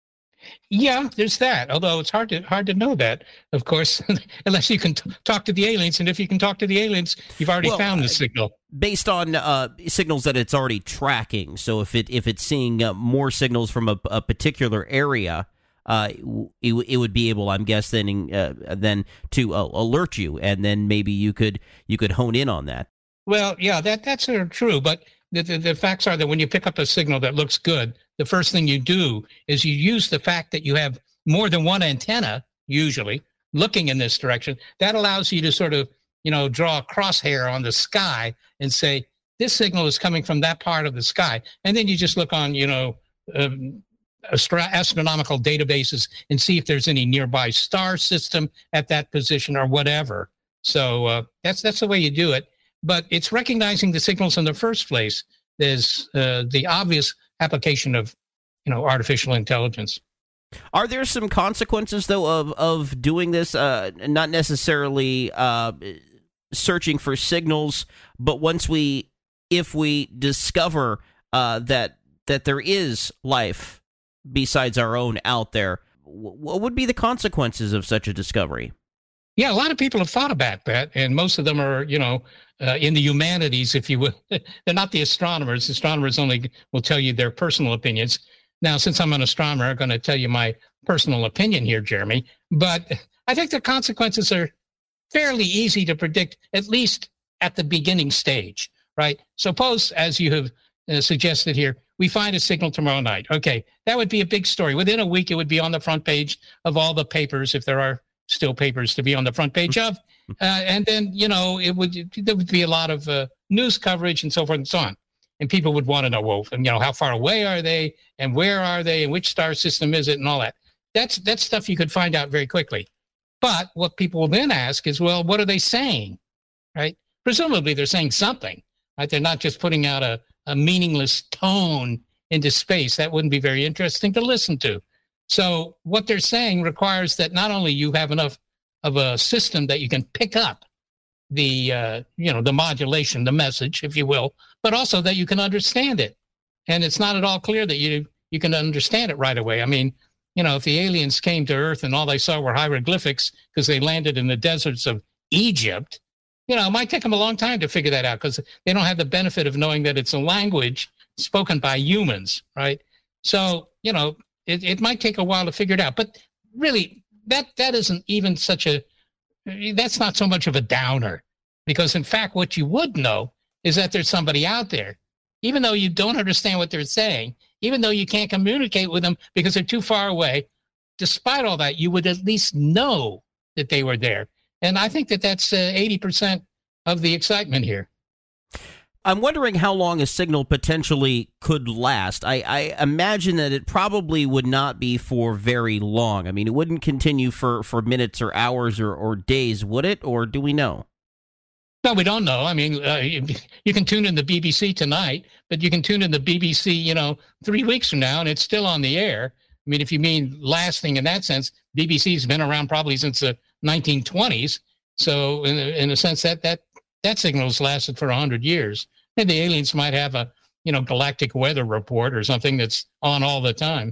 Yeah, there's that. Although it's hard to hard to know that, of course, unless you can t- talk to the aliens. And if you can talk to the aliens, you've already well, found the signal based on uh, signals that it's already tracking. So if it if it's seeing uh, more signals from a, a particular area, uh, it, it would be able, I'm guessing, uh, then to uh, alert you, and then maybe you could you could hone in on that. Well, yeah, that that's uh, true, but. The, the, the facts are that when you pick up a signal that looks good, the first thing you do is you use the fact that you have more than one antenna, usually, looking in this direction. That allows you to sort of, you know, draw a crosshair on the sky and say, this signal is coming from that part of the sky. And then you just look on, you know, um, astro- astronomical databases and see if there's any nearby star system at that position or whatever. So uh, that's that's the way you do it. But it's recognizing the signals in the first place. There's uh, the obvious application of, you know, artificial intelligence. Are there some consequences, though, of, of doing this? Uh, not necessarily uh, searching for signals, but once we, if we discover uh, that that there is life besides our own out there, what would be the consequences of such a discovery? Yeah, a lot of people have thought about that, and most of them are, you know, uh, in the humanities, if you will. They're not the astronomers. Astronomers only will tell you their personal opinions. Now, since I'm an astronomer, I'm going to tell you my personal opinion here, Jeremy. But I think the consequences are fairly easy to predict, at least at the beginning stage, right? Suppose, as you have uh, suggested here, we find a signal tomorrow night. Okay, that would be a big story. Within a week, it would be on the front page of all the papers, if there are still papers to be on the front page of. Uh, and then, you know, it would there would be a lot of uh, news coverage and so forth and so on. And people would want to know, well, you know, how far away are they and where are they and which star system is it and all that. that's that's stuff you could find out very quickly. But what people will then ask is, well, what are they saying, right? Presumably they're saying something, right? They're not just putting out a, a meaningless tone into space. That wouldn't be very interesting to listen to. So what they're saying requires that not only you have enough of a system that you can pick up the, uh, you know, the modulation, the message, if you will, but also that you can understand it. And it's not at all clear that you you can understand it right away. I mean, you know, if the aliens came to Earth and all they saw were hieroglyphics because they landed in the deserts of Egypt, you know, it might take them a long time to figure that out because they don't have the benefit of knowing that it's a language spoken by humans, right? So, you know, it, it might take a while to figure it out. But really, that that isn't even such a, that's not so much of a downer. Because in fact, what you would know is that there's somebody out there. Even though you don't understand what they're saying, even though you can't communicate with them because they're too far away, despite all that, you would at least know that they were there. And I think that that's uh, eighty percent of the excitement here. I'm wondering how long a signal potentially could last. I, I imagine that it probably would not be for very long. I mean, it wouldn't continue for, for minutes or hours or, or days, would it? Or do we know? No, we don't know. I mean, uh, you, you can tune in the B B C tonight, but you can tune in the B B C, you know, three weeks from now, and it's still on the air. I mean, if you mean lasting in that sense, B B C's been around probably since the nineteen twenties. So in a, in a sense, that that that signal's lasted for one hundred years. And the aliens might have a, you know, galactic weather report or something that's on all the time.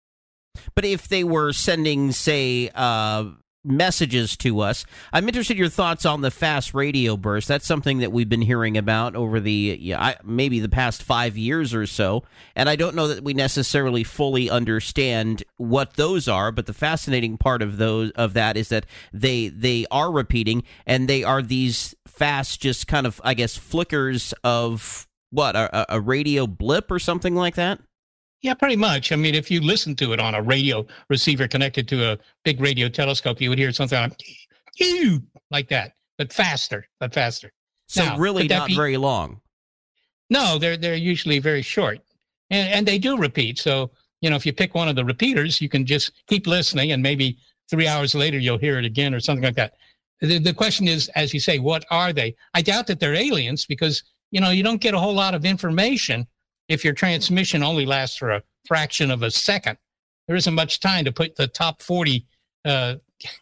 But if they were sending, say, uh, messages to us, I'm interested in your thoughts on the fast radio burst. That's something that we've been hearing about over the yeah, I, maybe the past five years or so. And I don't know that we necessarily fully understand what those are. But the fascinating part of those of that is that they they are repeating, and they are these fast, just kind of, I guess, flickers of what, a, a radio blip or something like that. Yeah, pretty much. I mean, if you listen to it on a radio receiver connected to a big radio telescope, you would hear something like, like that, but faster, but faster. So now, really not be, very long. No, they're they're usually very short, and and they do repeat. So, you know, if you pick one of the repeaters, you can just keep listening, and maybe three hours later you'll hear it again or something like that. The, the question is, as you say, what are they? I doubt that they're aliens because, you know, you don't get a whole lot of information if your transmission only lasts for a fraction of a second. There isn't much time to put the top forty, uh,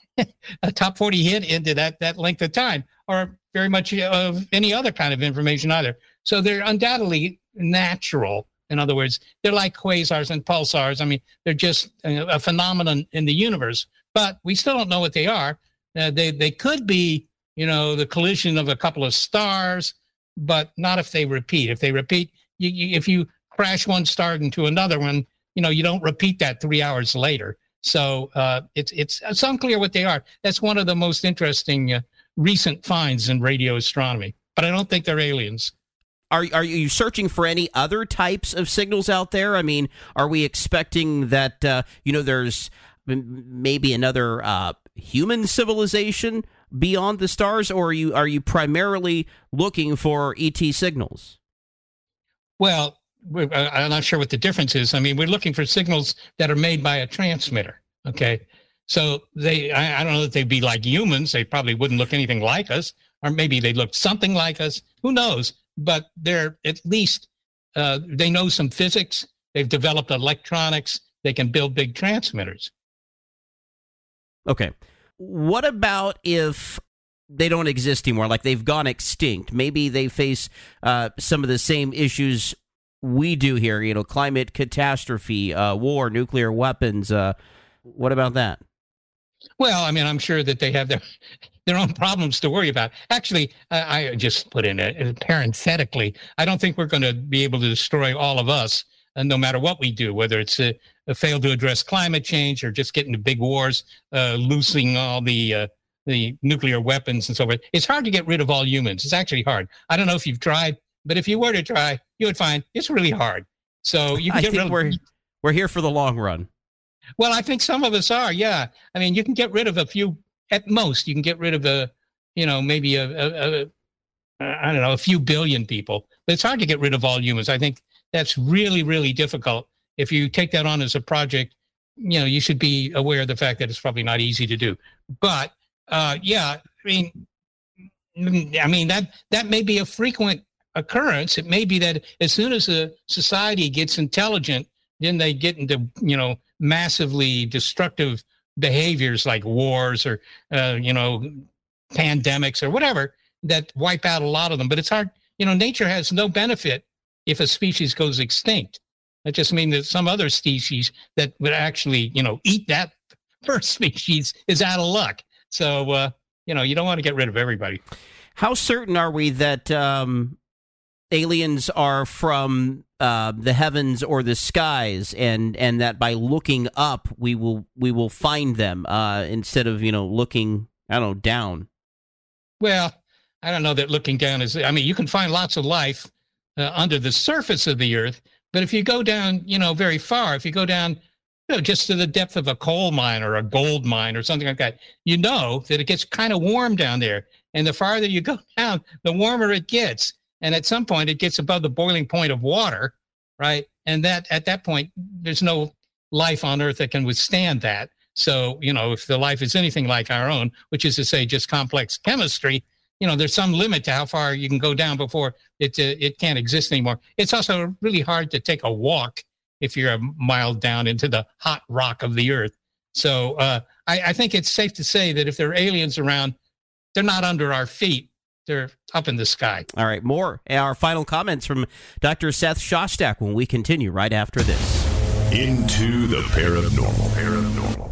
a top forty hit into that, that length of time, or very much of any other kind of information either. So they're undoubtedly natural. In other words, they're like quasars and pulsars. I mean, they're just a, a phenomenon in the universe, but we still don't know what they are. Uh, they, they could be, you know, the collision of a couple of stars, but not if they repeat. If they repeat, You, you, if you crash one star into another one, you know, you don't repeat that three hours later. So uh, it's, it's it's unclear what they are. That's one of the most interesting uh, recent finds in radio astronomy. But I don't think they're aliens. Are are you searching for any other types of signals out there? I mean, are we expecting that, uh, you know, there's maybe another uh, human civilization beyond the stars, or are you are you primarily looking for E T signals? Well, I'm not sure what the difference is. I mean, we're looking for signals that are made by a transmitter, okay? So they, I, I don't know that they'd be like humans. They probably wouldn't look anything like us, or maybe they look something like us. Who knows? But they're at least, uh, they know some physics. They've developed electronics. They can build big transmitters. Okay. What about if they don't exist anymore, like they've gone extinct? Maybe they face uh, some of the same issues we do here, you know, climate catastrophe, uh, war, nuclear weapons. Uh, what about that? Well, I mean, I'm sure that they have their their own problems to worry about. Actually, I, I just put in it parenthetically, I don't think we're going to be able to destroy all of us, uh, no matter what we do, whether it's a, a fail to address climate change or just get into big wars, uh, loosening all the uh, the nuclear weapons and so forth. It's hard to get rid of all humans. It's actually hard. I don't know if you've tried, but if you were to try, you would find it's really hard. So you can I get think rid of we're we're here for the long run. Well, I think some of us are, yeah. I mean, you can get rid of a few, at most, you can get rid of a, you know, maybe a, a, a I don't know, a few billion people. But it's hard to get rid of all humans. I think that's really, really difficult. If you take that on as a project, you know, you should be aware of the fact that it's probably not easy to do. But uh, yeah, I mean, I mean that that may be a frequent occurrence. It may be that as soon as a society gets intelligent, then they get into, you know, massively destructive behaviors like wars or, uh, you know, pandemics or whatever that wipe out a lot of them. But it's hard. You know, nature has no benefit if a species goes extinct. That just means that some other species that would actually, you know, eat that first species is out of luck. So, uh, you know, you don't want to get rid of everybody. How certain are we that um, aliens are from uh, the heavens or the skies, and, and that by looking up we will we will find them uh, instead of, you know, looking, I don't know, down? Well, I don't know that looking down is. I mean, you can find lots of life uh, under the surface of the Earth, but if you go down, you know, very far, if you go down, you know, just to the depth of a coal mine or a gold mine or something like that, you know that it gets kind of warm down there. And the farther you go down, the warmer it gets. And at some point, it gets above the boiling point of water, right? And that at that point, there's no life on Earth that can withstand that. So, you know, if the life is anything like our own, which is to say just complex chemistry, you know, there's some limit to how far you can go down before it uh, it can't exist anymore. It's also really hard to take a walk if you're a mile down into the hot rock of the Earth. So uh, I, I think it's safe to say that if there are aliens around, they're not under our feet. They're up in the sky. All right, more. Our final comments from Doctor Seth Shostak when we continue right after this. Into the Paranormal. Paranormal.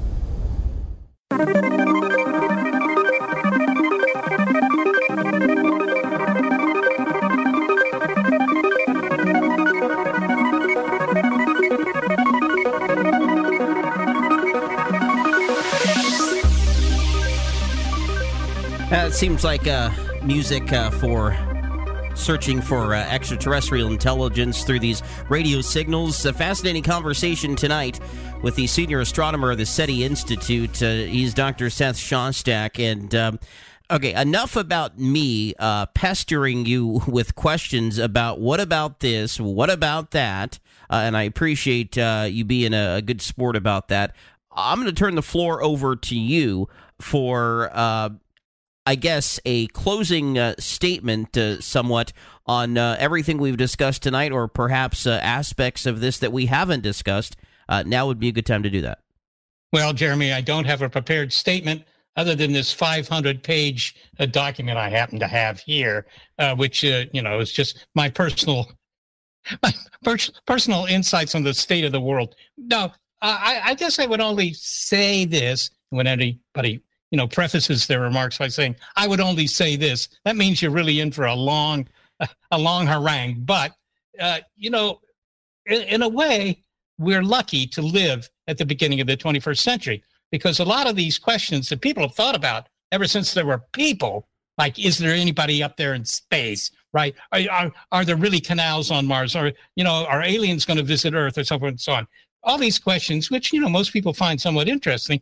Uh, it seems like uh, music uh, for searching for uh, extraterrestrial intelligence through these radio signals. A fascinating conversation tonight with the senior astronomer of the SETI Institute. Uh, he's Doctor Seth Shostak. And, um, okay, enough about me uh, pestering you with questions about what about this, what about that, uh, and I appreciate uh, you being a, a good sport about that. I'm going to turn the floor over to you for... Uh, I guess, a closing uh, statement uh, somewhat on uh, everything we've discussed tonight, or perhaps uh, aspects of this that we haven't discussed. Uh, now would be a good time to do that. Well, Jeremy, I don't have a prepared statement other than this five hundred page uh, document I happen to have here, uh, which, uh, you know, is just my personal my per- personal insights on the state of the world. No, I, I guess I would only say this when anybody... you know, prefaces their remarks by saying, I would only say this. That means you're really in for a long, a long harangue. But, uh, you know, in, in a way, we're lucky to live at the beginning of the twenty-first century, because a lot of these questions that people have thought about ever since there were people, like, is there anybody up there in space, right? Are, are, are there really canals on Mars? Or, you know, are aliens going to visit Earth, or so forth and so on? All these questions, which, you know, most people find somewhat interesting,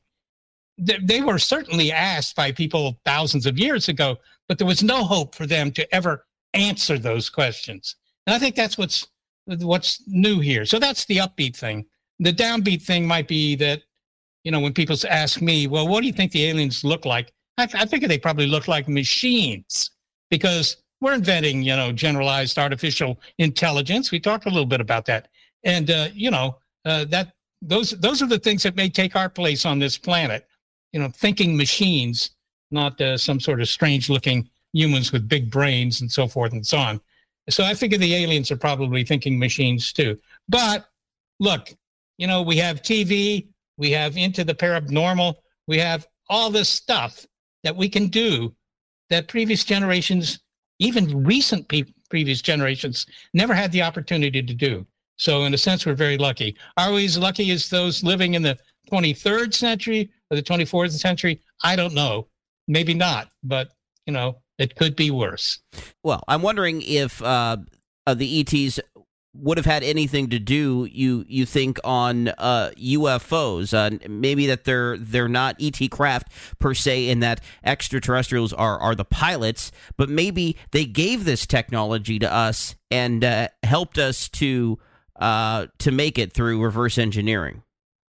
they were certainly asked by people thousands of years ago, but there was no hope for them to ever answer those questions. And I think that's what's what's new here. So that's the upbeat thing. The downbeat thing might be that, you know, when people ask me, well, what do you think the aliens look like? I, I figure they probably look like machines, because we're inventing, you know, generalized artificial intelligence. We talked a little bit about that. And, uh, you know, uh, that those those are the things that may take our place on this planet. You know, thinking machines, not uh, some sort of strange-looking humans with big brains and so forth and so on. So I figure the aliens are probably thinking machines too. But look, you know, we have T V, we have Into the Paranormal, we have all this stuff that we can do that previous generations, even recent pe- previous generations, never had the opportunity to do. So in a sense, we're very lucky. Are we as lucky as those living in the twenty-third century or the twenty-fourth century? I don't know. Maybe not, but, you know, it could be worse. Well, I'm wondering if uh, uh, the E Ts would have had anything to do, you you think, on uh, U F Os. Uh, maybe that they're they're not E T craft per se, in that extraterrestrials are, are the pilots, but maybe they gave this technology to us and uh, helped us to uh, to make it through reverse engineering.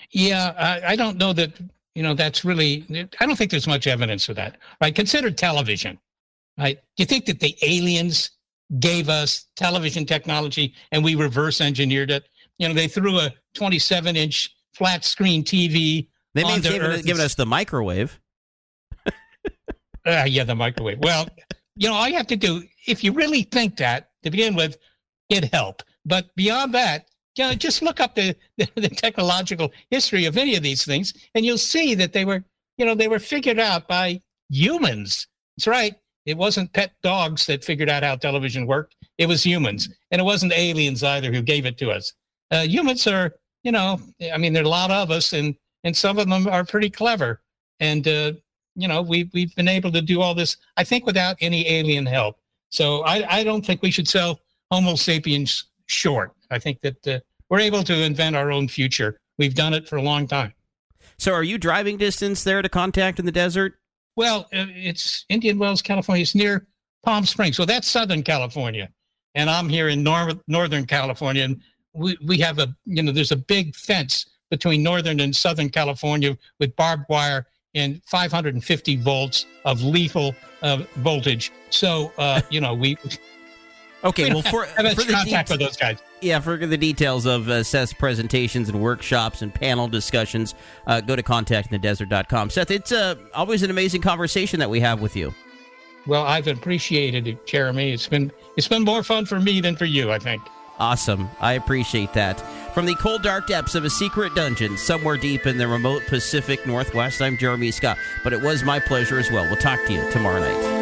Yeah, I, I don't know that, you know, that's really, I don't think there's much evidence of that. Right? Consider television. Right? Do you think that the aliens gave us television technology and we reverse engineered it? You know, they threw a twenty-seven inch flat screen T V. They may have onto given, Earth. given us the microwave. Uh, yeah, the microwave. Well, you know, all you have to do, if you really think that, to begin with, get help. But beyond that, you know, just look up the, the, the technological history of any of these things, and you'll see that they were, you know, they were figured out by humans. That's right. It wasn't pet dogs that figured out how television worked. It was humans. And it wasn't aliens either who gave it to us. Uh, humans are, you know, I mean, there are a lot of us, and and some of them are pretty clever. And, uh, you know, we've, we've been able to do all this, I think, without any alien help. So I, I don't think we should sell Homo sapiens short. I think that uh, we're able to invent our own future. We've done it for a long time. So are you driving distance there to Contact in the Desert? Well, uh, it's Indian Wells, California. It's near Palm Springs. So that's Southern California. And I'm here in nor- Northern California. And we, we have a, you know, there's a big fence between Northern and Southern California with barbed wire and five hundred fifty volts of lethal uh, voltage. So, uh, you know, we... Okay, well, for, have for the contact de- with those guys. Yeah, for the details of uh, Seth's presentations and workshops and panel discussions, uh, go to contact in the desert dot com. Seth, it's uh, always an amazing conversation that we have with you. Well, I've appreciated it, Jeremy. It's been it's been more fun for me than for you, I think. Awesome. I appreciate that. From the cold, dark depths of a secret dungeon somewhere deep in the remote Pacific Northwest, I'm Jeremy Scott. But it was my pleasure as well. We'll talk to you tomorrow night.